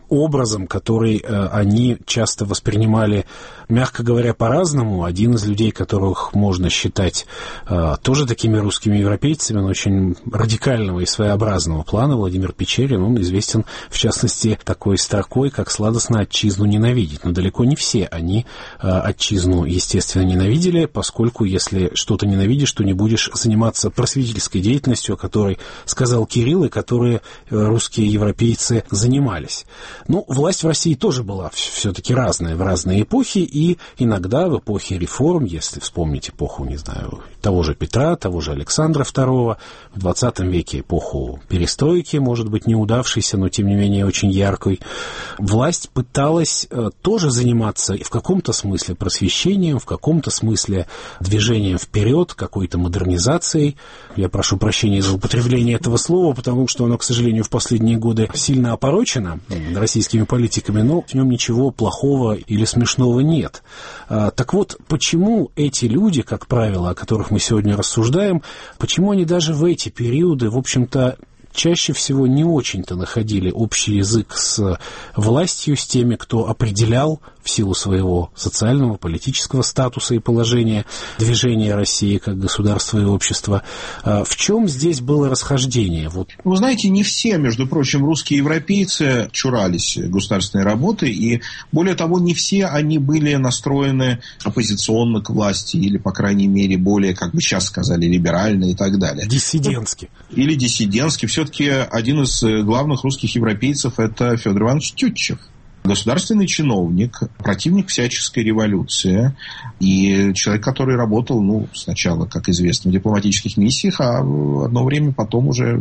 образом, который они часто воспринимали, мягко говоря, по-разному. Один из людей, которых можно считать тоже такими русскими европейцами, но очень радикального и своеобразного плана, Владимир Печерин, он известен, в частности, такой строкой, как «сладостно отчизну ненавидеть». Но далеко не все они отчизну, естественно, ненавидели, поскольку если что-то ненавидишь, то не будешь заниматься просветительской деятельностью, о которой сказал Кирилл, и которой русские европейцы занимались. Ну, власть в России тоже была все-таки разная в разные эпохи, и иногда в эпохе реформ, если вспомнить эпоху, не знаю, того же Петра, того же Александра II, в 20 веке эпоху перестройки, может быть, неудавшейся, но, тем не менее, очень яркой, власть пыталась тоже заниматься в каком-то смысле просвещением, в каком-то смысле движением вперед, какой-то модернизацией. Я прошу прощения за употребление этого слова, потому что оно, к сожалению, в последние годы сильно опорочено российскими политиками, но в нем ничего плохого или смешного нет. Так вот, почему эти люди, как правило, о которых мы сегодня рассуждаем, почему они даже в эти периоды, в общем-то, чаще всего не очень-то находили общий язык с властью, с теми, кто определял в силу своего социального, политического статуса и положения движение России как государства и общества. В чем здесь было расхождение? Вот. Вы знаете, не все, между прочим, русские европейцы чурались государственной работы, и, более того, не все они были настроены оппозиционно к власти, или, по крайней мере, более, как бы сейчас сказали, либерально и так далее. Диссидентски. Или диссидентски. Все-таки один из главных русских европейцев – это Федор Иванович Тютчев. Государственный чиновник, противник всяческой революции и человек, который работал, сначала, как известно, в дипломатических миссиях, а одно время потом уже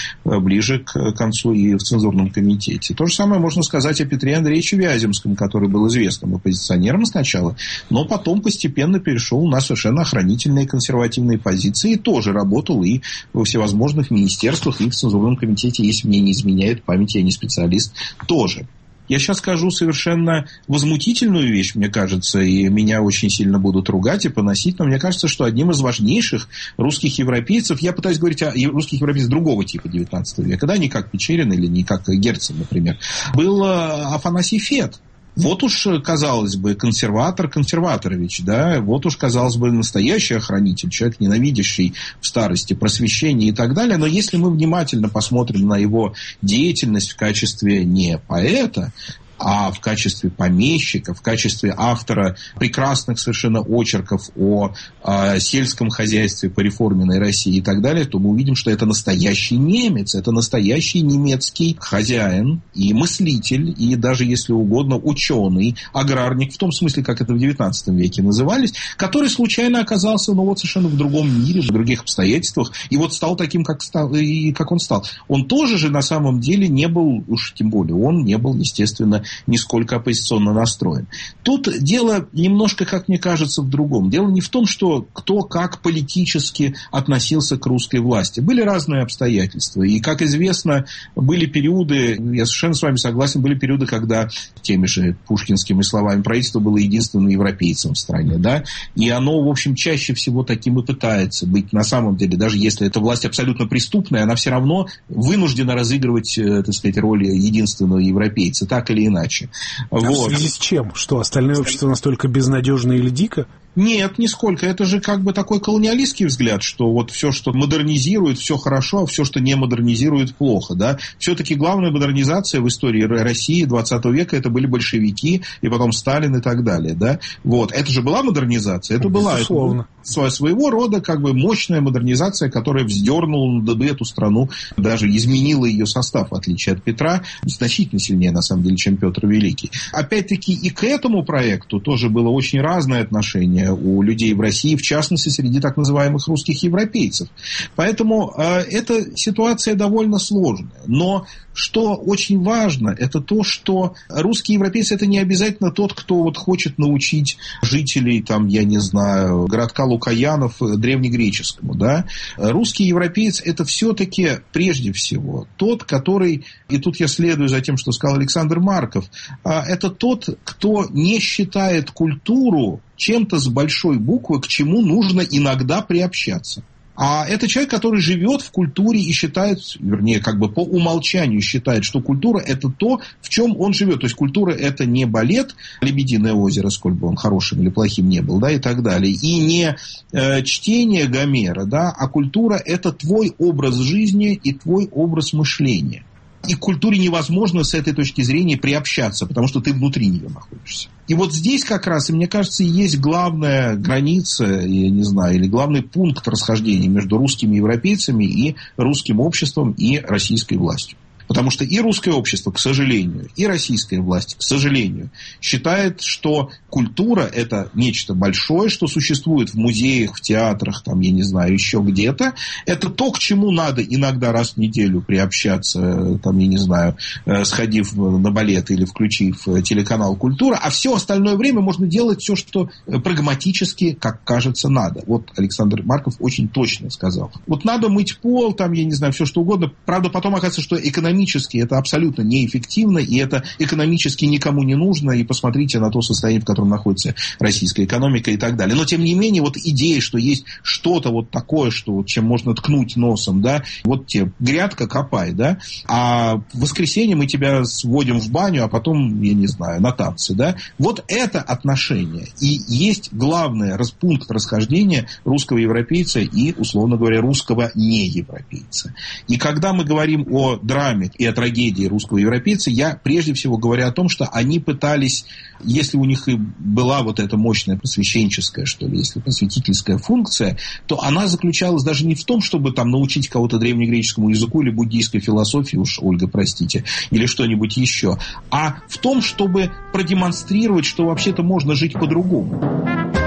ближе к концу и в цензурном комитете. То же самое можно сказать о Петре Андреевиче Вяземском, который был известным оппозиционером сначала, но потом постепенно перешел на совершенно охранительные консервативные позиции и тоже работал и во всевозможных министерствах, и в цензурном комитете, если мне не изменяет память, я не специалист, тоже. Я сейчас скажу совершенно возмутительную вещь, мне кажется, и меня очень сильно будут ругать и поносить, но мне кажется, что одним из важнейших русских европейцев, я пытаюсь говорить о русских европейцах другого типа 19 века, да, не как Печерин или не как Герцен, например, был Афанасий Фет. Вот уж, казалось бы, консерваторович, да, вот уж, казалось бы, настоящий охранитель, человек, ненавидящий в старости просвещение и так далее. Но если мы внимательно посмотрим на его деятельность в качестве не поэта, а в качестве помещика, в качестве автора прекрасных совершенно очерков о сельском хозяйстве по реформенной России и так далее, то мы увидим, что это настоящий немец, это настоящий немецкий хозяин и мыслитель, и даже, если угодно, ученый, аграрник, в том смысле, как это в XIX веке назывались, который случайно оказался, совершенно в другом мире, в других обстоятельствах, и вот стал таким, как он стал. Он тоже же, на самом деле, не был, уж тем более, он не был, естественно, нисколько оппозиционно настроен. Тут дело немножко, как мне кажется, в другом. Дело не в том, что кто как политически относился к русской власти. Были разные обстоятельства. И, как известно, были периоды, я совершенно с вами согласен, были периоды, когда теми же пушкинскими словами правительство было единственным европейцем в стране. Да? И оно, в общем, чаще всего таким и пытается быть. На самом деле, даже если эта власть абсолютно преступная, она все равно вынуждена разыгрывать, так сказать, роль единственного европейца, так или иначе. А в связи с чем? Что, остальное общество настолько безнадежно или дико? Нет, нисколько. Это же как бы такой колониалистский взгляд, что вот все, что модернизирует, все хорошо, а все, что не модернизирует, плохо. Да? Все-таки главная модернизация в истории России 20 века это были большевики, и потом Сталин и так далее. Да? Вот. Это же была модернизация? Это была своего рода как бы мощная модернизация, которая вздернула на дыбы эту страну, даже изменила ее состав, в отличие от Петра, значительно сильнее, на самом деле, чем Петр Великий. Опять-таки и к этому проекту тоже было очень разное отношение у людей в России, в частности, среди так называемых русских европейцев. Поэтому эта ситуация довольно сложная. Но что очень важно, это то, что русские европейцы это не обязательно тот, кто вот хочет научить жителей, там, я не знаю, городка Лукаянов древнегреческому. Да? Русский европеец это все-таки прежде всего тот, который, и тут я следую за тем, что сказал Александр Марков, это тот, кто не считает культуру чем-то с большой буквы, к чему нужно иногда приобщаться. А это человек, который живет в культуре и считает, вернее, как бы по умолчанию считает, что культура – это то, в чем он живет. То есть культура – это не балет «Лебединое озеро», сколь бы он хорошим или плохим не был, да, и так далее. И не чтение Гомера, да, а культура – это твой образ жизни и твой образ мышления. И к культуре невозможно с этой точки зрения приобщаться, потому что ты внутри нее находишься. И вот здесь как раз, и мне кажется, есть главная граница, я не знаю, или главный пункт расхождения между русскими европейцами и русским обществом и российской властью. Потому что и русское общество, к сожалению, и российская власть, к сожалению, считает, что культура – это нечто большое, что существует в музеях, в театрах, там, я не знаю, еще где-то. Это то, к чему надо иногда раз в неделю приобщаться, там, я не знаю, сходив на балет или включив телеканал «Культура», а все остальное время можно делать все, что прагматически, как кажется, надо. Вот Александр Марков очень точно сказал. Вот надо мыть пол, там, я не знаю, все что угодно. Правда, потом оказывается, что экономически это абсолютно неэффективно, и это экономически никому не нужно, и посмотрите на то состояние, в котором находится российская экономика и так далее. Но, тем не менее, вот идея, что есть что-то вот такое, что, чем можно ткнуть носом, да, вот тебе грядка, копай, да, а в воскресенье мы тебя сводим в баню, а потом, я не знаю, на танцы, да. Вот это отношение. И есть главный пункт расхождения русского европейца и, условно говоря, русского неевропейца. И когда мы говорим о драме и о трагедии русского европейца, я прежде всего говорю о том, что они пытались, если у них и была вот эта мощная просвещенческая, что ли, если просветительская функция, то она заключалась даже не в том, чтобы там научить кого-то древнегреческому языку или буддийской философии, уж, Ольга, простите, или что-нибудь еще, а в том, чтобы продемонстрировать, что вообще-то можно жить по-другому.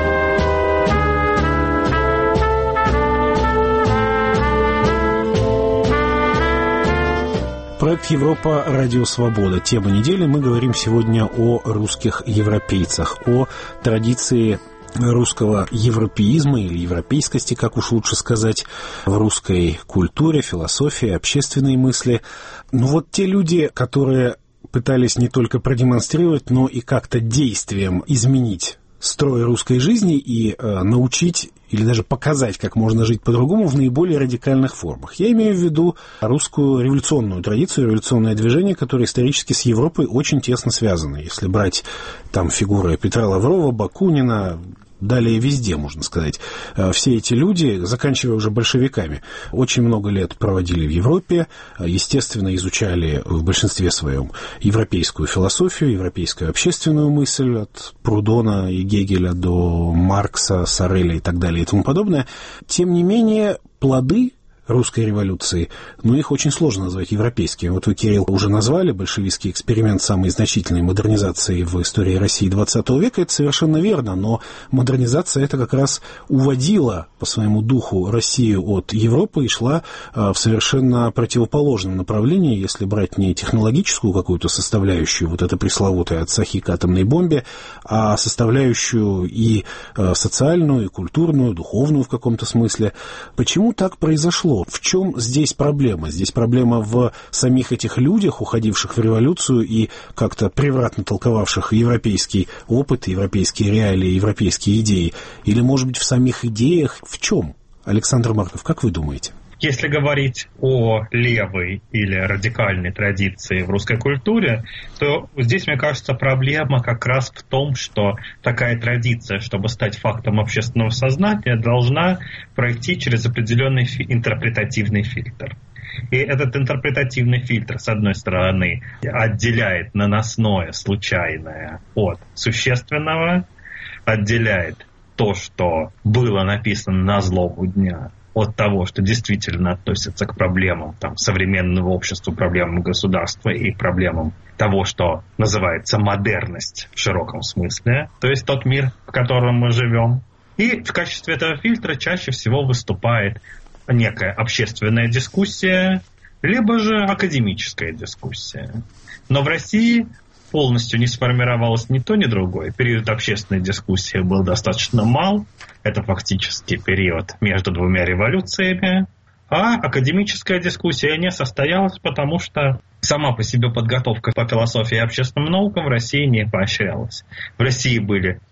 Проект «Европа. Радио Свобода». Тема недели. Мы говорим сегодня о русских европейцах, о традиции русского европеизма или европейскости, как уж лучше сказать, в русской культуре, философии, общественной мысли. Ну вот те люди, которые пытались не только продемонстрировать, но и как-то действием изменить строй русской жизни и научить или даже показать, как можно жить по-другому в наиболее радикальных формах. Я имею в виду русскую революционную традицию, революционное движение, которое исторически с Европой очень тесно связано. Если брать там фигуры Петра Лаврова, Бакунина, далее везде, можно сказать. Все эти люди, заканчивая уже большевиками, очень много лет проводили в Европе, естественно, изучали в большинстве своем европейскую философию, европейскую общественную мысль от Прудона и Гегеля до Маркса, Сорреля и так далее и тому подобное. Тем не менее, плоды русской революции, но их очень сложно назвать европейскими. Вот вы, Кирилл, уже назвали большевистский эксперимент самой значительной модернизации в истории России XX века. Это совершенно верно, но модернизация это как раз уводила по своему духу Россию от Европы и шла в совершенно противоположном направлении, если брать не технологическую какую-то составляющую, вот это пресловутое от Сахи к атомной бомбе, а составляющую и социальную, и культурную, духовную в каком-то смысле. Почему так произошло? В чем здесь проблема? Здесь проблема в самих этих людях, уходивших в революцию и как-то превратно толковавших европейский опыт, европейские реалии, европейские идеи. Или, может быть, в самих идеях? В чем? Александр Марков, как вы думаете? Если говорить о левой или радикальной традиции в русской культуре, то здесь, мне кажется, проблема как раз в том, что такая традиция, чтобы стать фактом общественного сознания, должна пройти через определенный интерпретативный фильтр. И этот интерпретативный фильтр, с одной стороны, отделяет наносное, случайное от существенного, отделяет то, что было написано на злобу дня, от того, что действительно относится к проблемам современного общества, проблемам государства и проблемам того, что называется модерность в широком смысле, то есть тот мир, в котором мы живем. И в качестве этого фильтра чаще всего выступает некая общественная дискуссия, либо же академическая дискуссия. Но в России полностью не сформировалось ни то, ни другое. Период общественной дискуссии был достаточно мал. Это фактически период между двумя революциями. А академическая дискуссия не состоялась, потому что сама по себе подготовка по философии и общественным наукам в России не поощрялась. В России были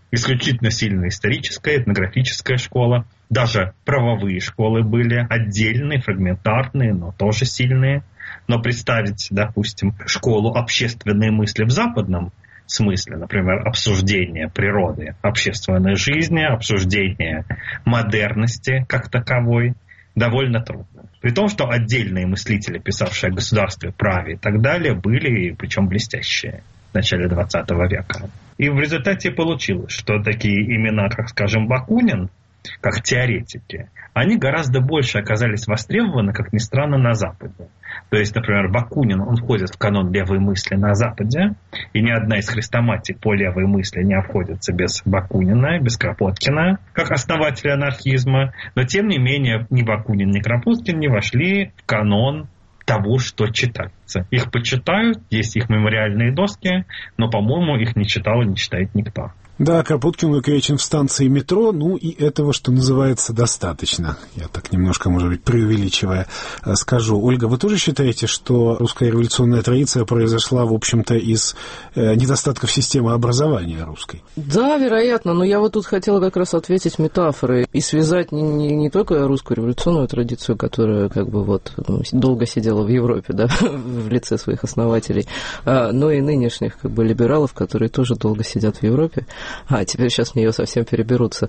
исключительно сильная историческая, этнографическая школа. Даже правовые школы были отдельные, фрагментарные, но тоже сильные. Но представить, допустим, школу общественной мысли в западном смысле, например, обсуждение природы, общественной жизни, обсуждение модерности как таковой, довольно трудно. При том, что отдельные мыслители, писавшие о государстве, праве и так далее, были, причем блестящие в начале 20 века. И в результате получилось, что такие имена, как, скажем, Бакунин, как теоретики, они гораздо больше оказались востребованы, как ни странно, на Западе. То есть, например, Бакунин, он входит в канон левой мысли на Западе, и ни одна из хрестоматий по левой мысли не обходится без Бакунина, без Кропоткина, как основателя анархизма. Но, тем не менее, ни Бакунин, ни Кропоткин не вошли в канон того, что читается. Их почитают, есть их мемориальные доски, но, по-моему, их не читал и не читает никто. Да, Кропоткин увековечен в станции метро, ну и этого, что называется, достаточно. Я так немножко, может быть, преувеличивая скажу. Ольга, вы тоже считаете, что русская революционная традиция произошла, в общем-то, из недостатков системы образования русской? Да, вероятно, но я вот тут хотела как раз ответить метафорой и связать не только русскую революционную традицию, которая как бы вот долго сидела в Европе, да, в лице своих основателей, но и нынешних как бы либералов, которые тоже долго сидят в Европе. Теперь сейчас в нее совсем переберутся.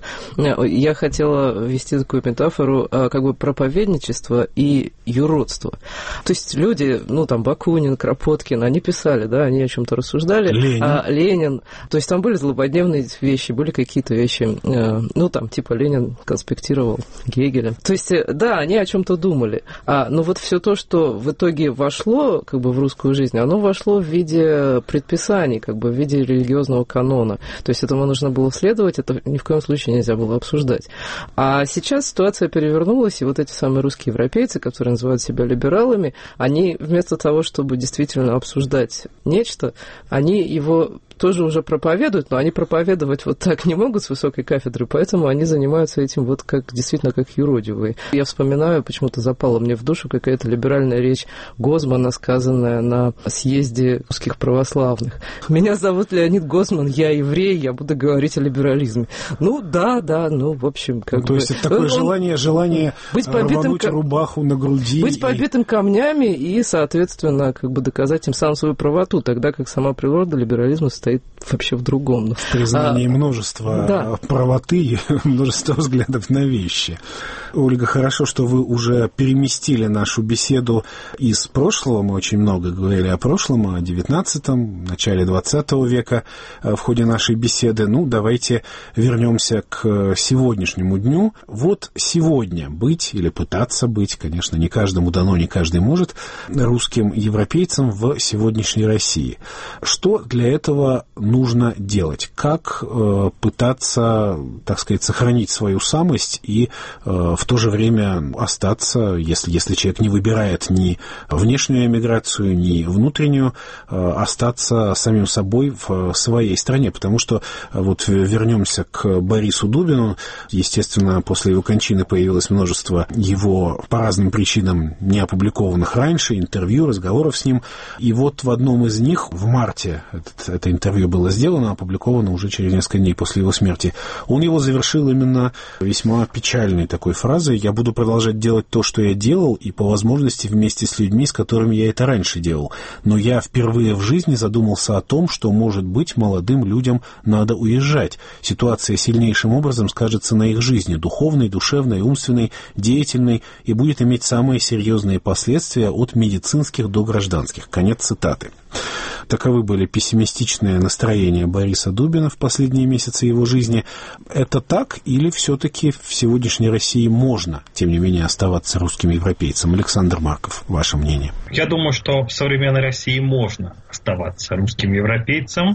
Я хотела ввести такую метафору как бы проповедничество и юродство. То есть люди, ну там Бакунин, Кропоткин, они писали, да, они о чем-то рассуждали. Ленин. То есть там были злободневные вещи, были какие-то вещи, ну там типа Ленин конспектировал Гегеля. То есть, да, они о чем-то думали. Но вот все то, что в итоге вошло как бы в русскую жизнь, оно вошло в виде предписаний, как бы в виде религиозного канона. То есть этому нужно было следовать, это ни в коем случае нельзя было обсуждать. А сейчас ситуация перевернулась, и вот эти самые русские европейцы, которые называют себя либералами, они вместо того, чтобы действительно обсуждать нечто, они его тоже уже проповедуют, но они проповедовать вот так не могут с высокой кафедры, поэтому они занимаются этим вот как действительно как юродивые. Я вспоминаю, почему-то запала мне в душу какая-то либеральная речь Гозмана, сказанная на съезде русских православных. Меня зовут Леонид Гозман, я еврей, я буду говорить о либерализме. Ну да, ну в общем... Как то есть это такое желание быть рвануть рубаху на груди. Быть побитым камнями и, соответственно, как бы доказать им сам свою правоту, тогда как сама природа либерализма состоит вообще в другом. В признании множества правоты, множества взглядов на вещи. Ольга, хорошо, что вы уже переместили нашу беседу из прошлого. Мы очень много говорили о прошлом, о 19-м, начале 20 века в ходе нашей беседы. Ну, давайте вернемся к сегодняшнему дню. Вот сегодня быть или пытаться быть, конечно, не каждому дано, не каждый может, русским европейцам в сегодняшней России. Что для этого нужно делать? Как пытаться, так сказать, сохранить свою самость и в то же время остаться, если человек не выбирает ни внешнюю эмиграцию, ни внутреннюю, остаться самим собой в своей стране? Потому что вот вернемся к Борису Дубину. Естественно, после его кончины появилось множество его по разным причинам не опубликованных раньше интервью, разговоров с ним. И вот в одном из них, в марте, это интервью было сделано, опубликовано уже через несколько дней после его смерти, он его завершил именно весьма печальной такой фразой: «Я буду продолжать делать то, что я делал, и по возможности вместе с людьми, с которыми я это раньше делал. Но я впервые в жизни задумался о том, что, может быть, молодым людям надо уезжать. Ситуация сильнейшим образом скажется на их жизни, духовной, душевной, умственной, деятельной, и будет иметь самые серьезные последствия от медицинских до гражданских». Конец цитаты. Таковы были пессимистичные настроения Бориса Дубина в последние месяцы его жизни. Это так или все-таки в сегодняшней России можно, тем не менее, оставаться русским европейцем? Александр Марков, ваше мнение? Я думаю, что в современной России можно оставаться русским европейцем,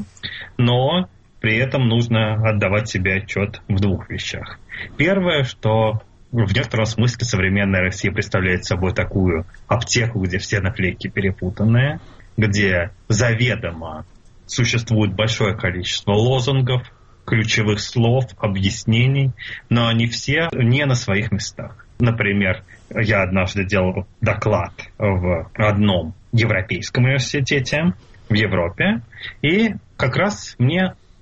но при этом нужно отдавать себе отчет в двух вещах. Первое, что в некотором смысле современная Россия представляет собой такую аптеку, где все наклейки перепутанные, где заведомо существует большое количество лозунгов, ключевых слов, объяснений, но они все не на своих местах. Например, я однажды делал доклад в одном европейском университете в Европе, и как раз мне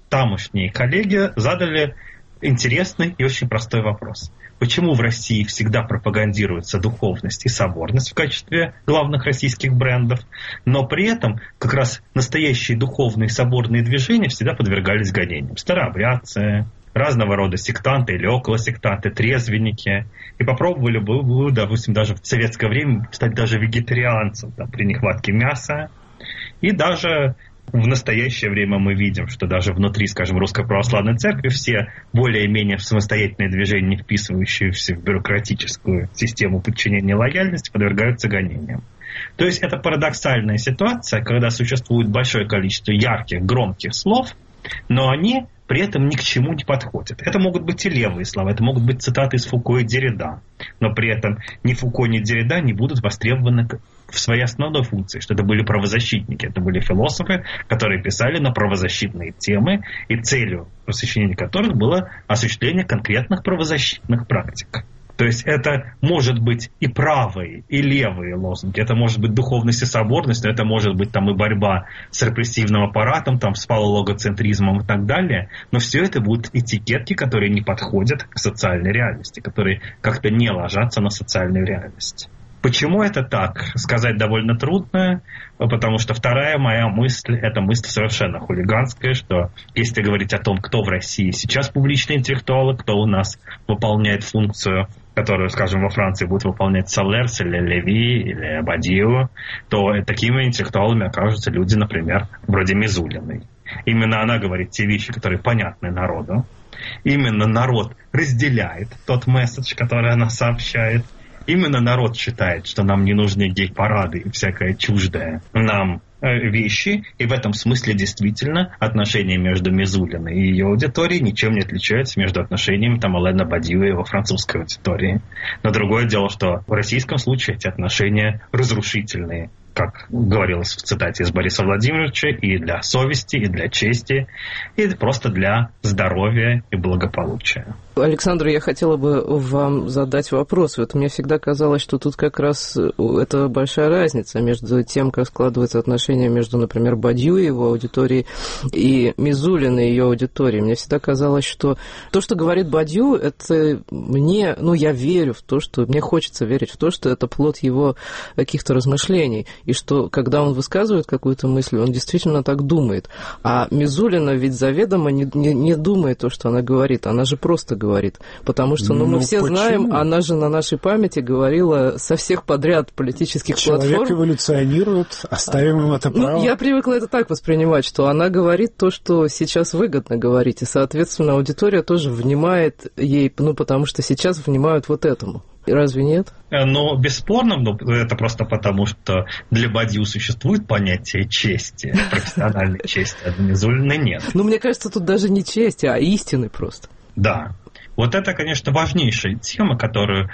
тамошние коллеги задали интересный и очень простой вопрос. Почему в России всегда пропагандируется духовность и соборность в качестве главных российских брендов, но при этом как раз настоящие духовные и соборные движения всегда подвергались гонениям? Старообрядцы, разного рода сектанты или околосектанты, трезвенники. И попробовали бы, допустим, даже в советское время стать даже вегетарианцем при нехватке мяса. И даже в настоящее время мы видим, что даже внутри, скажем, Русской Православной Церкви все более-менее самостоятельные движения, не вписывающиеся в бюрократическую систему подчинения и лояльности, подвергаются гонениям. То есть это парадоксальная ситуация, когда существует большое количество ярких, громких слов, но они при этом ни к чему не подходят. Это могут быть и левые слова, это могут быть цитаты из Фуко и Деррида, но при этом ни Фуко, ни Деррида не будут востребованы в своей основной функции, что это были правозащитники, это были философы, которые писали на правозащитные темы, и целью сочинения которых было осуществление конкретных правозащитных практик. То есть это может быть и правые, и левые лозунги, это может быть духовность и соборность, это может быть там и борьба с репрессивным аппаратом, там, с фалологоцентризмом и так далее, но все это будут этикетки, которые не подходят к социальной реальности, которые как-то не ложатся на социальную реальность. Почему это так, сказать довольно трудно, потому что вторая моя мысль, это мысль совершенно хулиганская, что если говорить о том, кто в России сейчас публичный интеллектуал, кто у нас выполняет функцию, которую, скажем, во Франции будет выполнять Саллерс или Леви или Бадиу, то такими интеллектуалами окажутся люди, например, вроде Мизулиной. Именно она говорит те вещи, которые понятны народу. Именно народ разделяет тот месседж, который она сообщает. Именно народ считает, что нам не нужны гей-парады и всякое чуждое нам вещи. И в этом смысле действительно отношения между Мизулиной и ее аудиторией ничем не отличаются между отношениями Алена Бадиу и его французской аудитории. Но другое дело, что в российском случае эти отношения разрушительные, как говорилось в цитате из Бориса Владимировича, и для совести, и для чести, и просто для здоровья и благополучия. Александр, я хотела бы вам задать вопрос. Вот мне всегда казалось, что тут как раз это большая разница между тем, как складываются отношения между, например, Бадиу и его аудиторией и Мизулиной и ее аудиторией. Мне всегда казалось, что то, что говорит Бадиу, это мне, я верю в то, что мне хочется верить в то, что это плод его каких-то размышлений, и что, когда он высказывает какую-то мысль, он действительно так думает. А Мизулина ведь заведомо не думает то, что она говорит, она же просто говорит. Потому что, мы все знаем, она же на нашей памяти говорила со всех подряд политических платформ. Человек эволюционирует, оставим ему это право. Я привыкла это так воспринимать, что она говорит то, что сейчас выгодно говорить, и, соответственно, аудитория тоже внимает ей, потому что сейчас внимают вот этому. Разве нет? Но бесспорно, это просто потому, что для Бадиу существует понятие чести, профессиональной чести, а для Мизулиной нет. Мне кажется, тут даже не чести, а истины просто. Да. Вот это, конечно, важнейшая тема, которую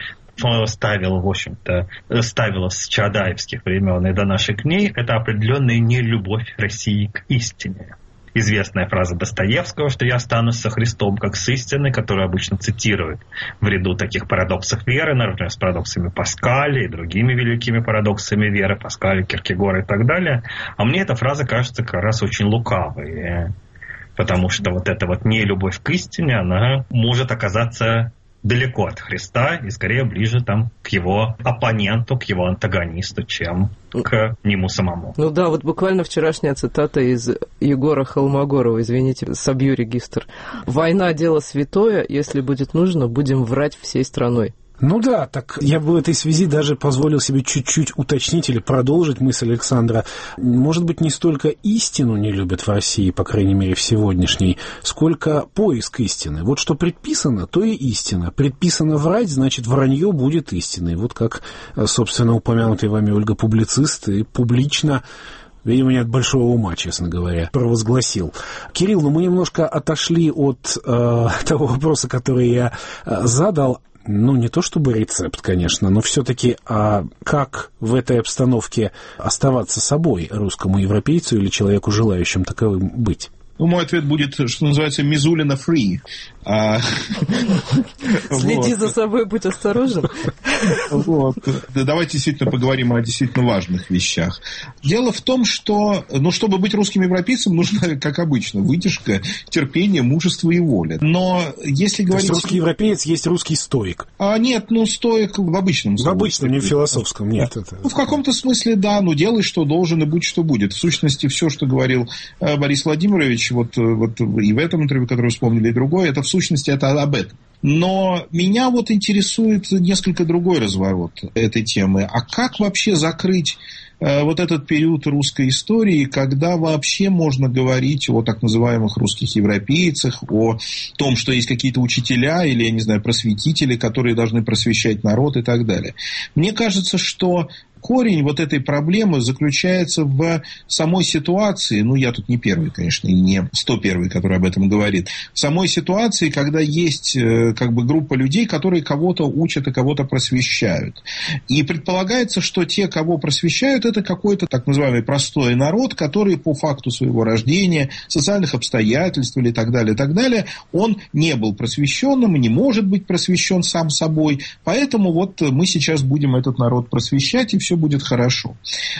ставила с чаадаевских времен и до наших дней, это определенная нелюбовь России к истине. Известная фраза Достоевского, что «я останусь со Христом как с истиной», которую обычно цитируют в ряду таких парадоксов веры, например, с парадоксами Паскаля и другими великими парадоксами веры, Паскаля, Киркегора и так далее. А мне эта фраза кажется как раз очень лукавой, потому что вот эта вот нелюбовь к истине, она может оказаться далеко от Христа и скорее ближе к его оппоненту, к его антагонисту, чем к нему самому. Вот буквально вчерашняя цитата из Егора Холмогорова, извините, собью регистр. «Война – дело святое, если будет нужно, будем врать всей страной». Так я бы в этой связи даже позволил себе чуть-чуть уточнить или продолжить мысль Александра. Может быть, не столько истину не любят в России, по крайней мере, в сегодняшней, сколько поиск истины. Вот что предписано, то и истина. Предписано врать, значит, вранье будет истиной. Вот как, собственно, упомянутый вами Ольга публицист и публично, видимо, не от большого ума, честно говоря, провозгласил. Кирилл, мы немножко отошли от того вопроса, который я задал. Не то чтобы рецепт, конечно, но все-таки как в этой обстановке оставаться собой русскому европейцу или человеку, желающему таковым быть? Мой ответ будет, что называется, Мизулина free. Следи за собой, будь осторожен. Давайте действительно поговорим о действительно важных вещах. Дело в том, что, чтобы быть русским европейцем, нужно, как обычно, выдержка, терпение, мужество и воля. Но если говорить... То есть русский европеец есть русский стоик? Нет, стоик в обычном смысле. В обычном, не в философском, нет. В каком-то смысле, да, делай, что должен, и будь, что будет. В сущности, все, что говорил Борис Владимирович, вот и в этом интервью, которое вы вспомнили, и другое, это в сущности это об этом. Но меня интересует несколько другой разворот этой темы. А как вообще закрыть этот период русской истории, когда вообще можно говорить о так называемых русских европейцах, о том, что есть какие-то учителя или, я не знаю, просветители, которые должны просвещать народ и так далее. Мне кажется, что корень этой проблемы заключается в самой ситуации, я тут не первый, конечно, и не 101-й, который об этом говорит, в самой ситуации, когда есть группа людей, которые кого-то учат и кого-то просвещают. И предполагается, что те, кого просвещают, это какой-то так называемый простой народ, который по факту своего рождения, социальных обстоятельств или так далее, он не был просвещенным и не может быть просвещен сам собой. Поэтому мы сейчас будем этот народ просвещать, и все будет хорошо.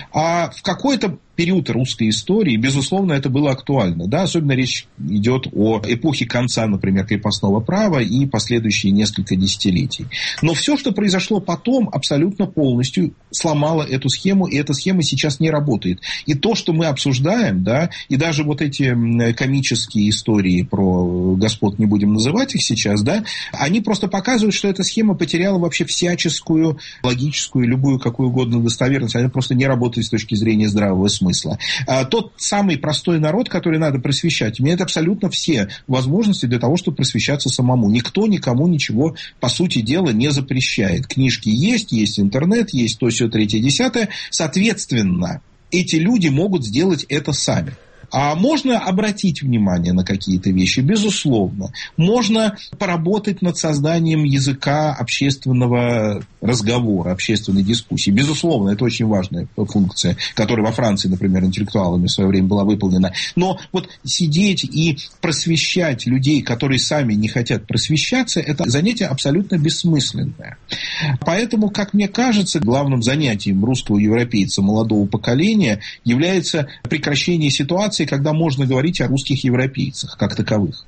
А в какой-то период русской истории, безусловно, это было актуально. Да? Особенно речь идет о эпохе конца, например, крепостного права и последующие несколько десятилетий. Но все, что произошло потом, абсолютно полностью сломало эту схему, и эта схема сейчас не работает. И то, что мы обсуждаем, да, и даже эти комические истории про господ, не будем называть их сейчас, да, они просто показывают, что эта схема потеряла вообще всяческую, логическую, любую, какую угодно достоверность. Она просто не работает с точки зрения здравого смысла. Тот самый простой народ, который надо просвещать, имеет абсолютно все возможности для того, чтобы просвещаться самому. Никто никому ничего, по сути дела, не запрещает. Книжки есть интернет, есть то, сё, третье, десятое. Соответственно, эти люди могут сделать это сами. А можно обратить внимание на какие-то вещи, безусловно. Можно поработать над созданием языка общественного разговора, общественной дискуссии. Безусловно, это очень важная функция, которая во Франции, например, интеллектуалами в свое время была выполнена. Но сидеть и просвещать людей, которые сами не хотят просвещаться, это занятие абсолютно бессмысленное. Поэтому, как мне кажется, главным занятием русского европейца молодого поколения является прекращение ситуации, когда можно говорить о русских европейцах как таковых.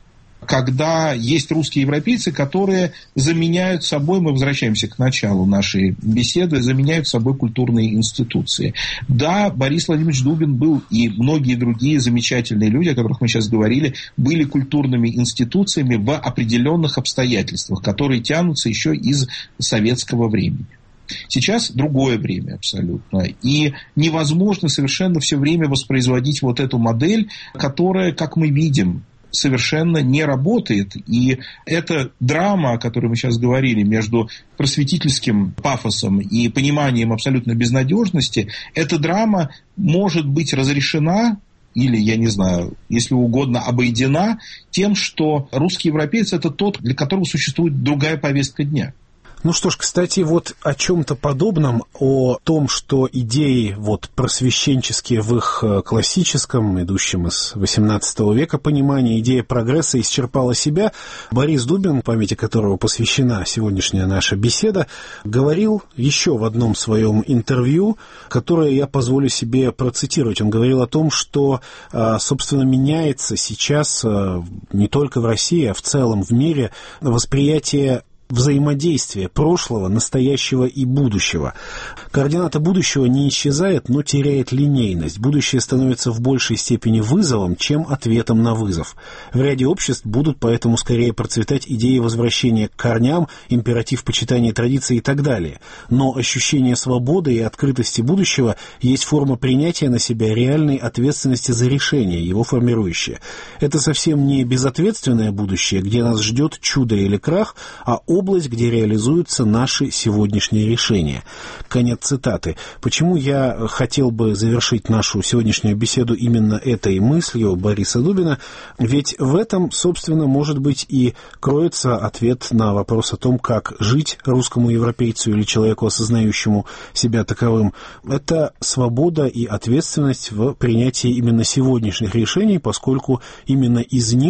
Когда есть русские европейцы, которые заменяют собой, мы возвращаемся к началу нашей беседы, заменяют собой культурные институции. Да, Борис Владимирович Дубин был, и многие другие замечательные люди, о которых мы сейчас говорили, были культурными институциями в определенных обстоятельствах, которые тянутся еще из советского времени. Сейчас другое время абсолютно. И невозможно совершенно все время воспроизводить эту модель, которая, как мы видим, совершенно не работает. И эта драма, о которой мы сейчас говорили, между просветительским пафосом и пониманием абсолютной безнадежности, эта драма может быть разрешена или, я не знаю, если угодно, обойдена тем, что русский европеец – это тот, для которого существует другая повестка дня. Ну что ж, кстати, о чем-то подобном, о том, что идеи просвещенческие в их классическом, идущем из XVIII века понимании, идея прогресса исчерпала себя, Борис Дубин, памяти которого посвящена сегодняшняя наша беседа, говорил еще в одном своем интервью, которое я позволю себе процитировать. Он говорил о том, что, собственно, меняется сейчас не только в России, а в целом в мире восприятие взаимодействие прошлого, настоящего и будущего. Координата будущего не исчезает, но теряет линейность. Будущее становится в большей степени вызовом, чем ответом на вызов. В ряде обществ будут поэтому скорее процветать идеи возвращения к корням, императив почитания традиций и так далее. Но ощущение свободы и открытости будущего есть форма принятия на себя реальной ответственности за решение, его формирующее. Это совсем не безответственное будущее, где нас ждет чудо или крах, а область, где реализуются наши сегодняшние решения. Конец цитаты. Почему я хотел бы завершить нашу сегодняшнюю беседу именно этой мыслью Бориса Дубина? Ведь в этом, собственно, может быть и кроется ответ на вопрос о том, как жить русскому европейцу или человеку, осознающему себя таковым. Это свобода и ответственность в принятии именно сегодняшних решений, поскольку именно из них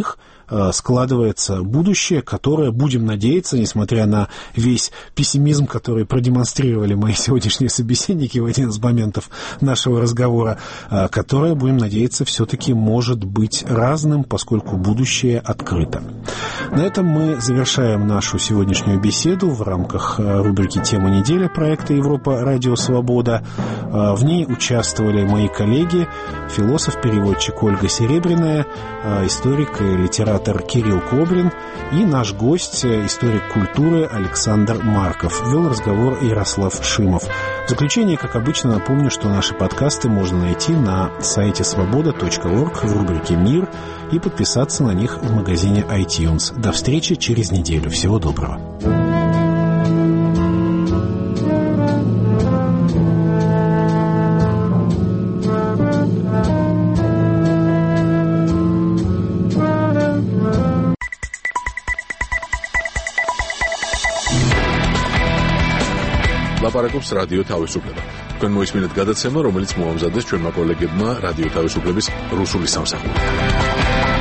складывается будущее, которое, будем надеяться, несмотря на весь пессимизм, который продемонстрировали мои сегодняшние собеседники в один из моментов нашего разговора, которое, будем надеяться, все-таки может быть разным, поскольку будущее открыто. На этом мы завершаем нашу сегодняшнюю беседу в рамках рубрики «Тема недели» проекта «Европа. Радио Свобода». В ней участвовали мои коллеги, философ-переводчик Ольга Серебряная, историк и литератор Кирилл Коблин и наш гость, историк культуры Александр Марков. Вел разговор Ярослав Шимов. В заключение, как обычно, напомню, что наши подкасты можно найти на сайте svoboda.org в рубрике «Мир» и подписаться на них в магазине iTunes. До встречи через неделю. Всего доброго. ლაპარაკობს რადიო თავისუფლება. თქვენ მოისმინეთ გადაცემა, რომელიც მოამზადეს ჩვენმა კოლეგებმა რადიო თავისუფლების რუსული სამსახური.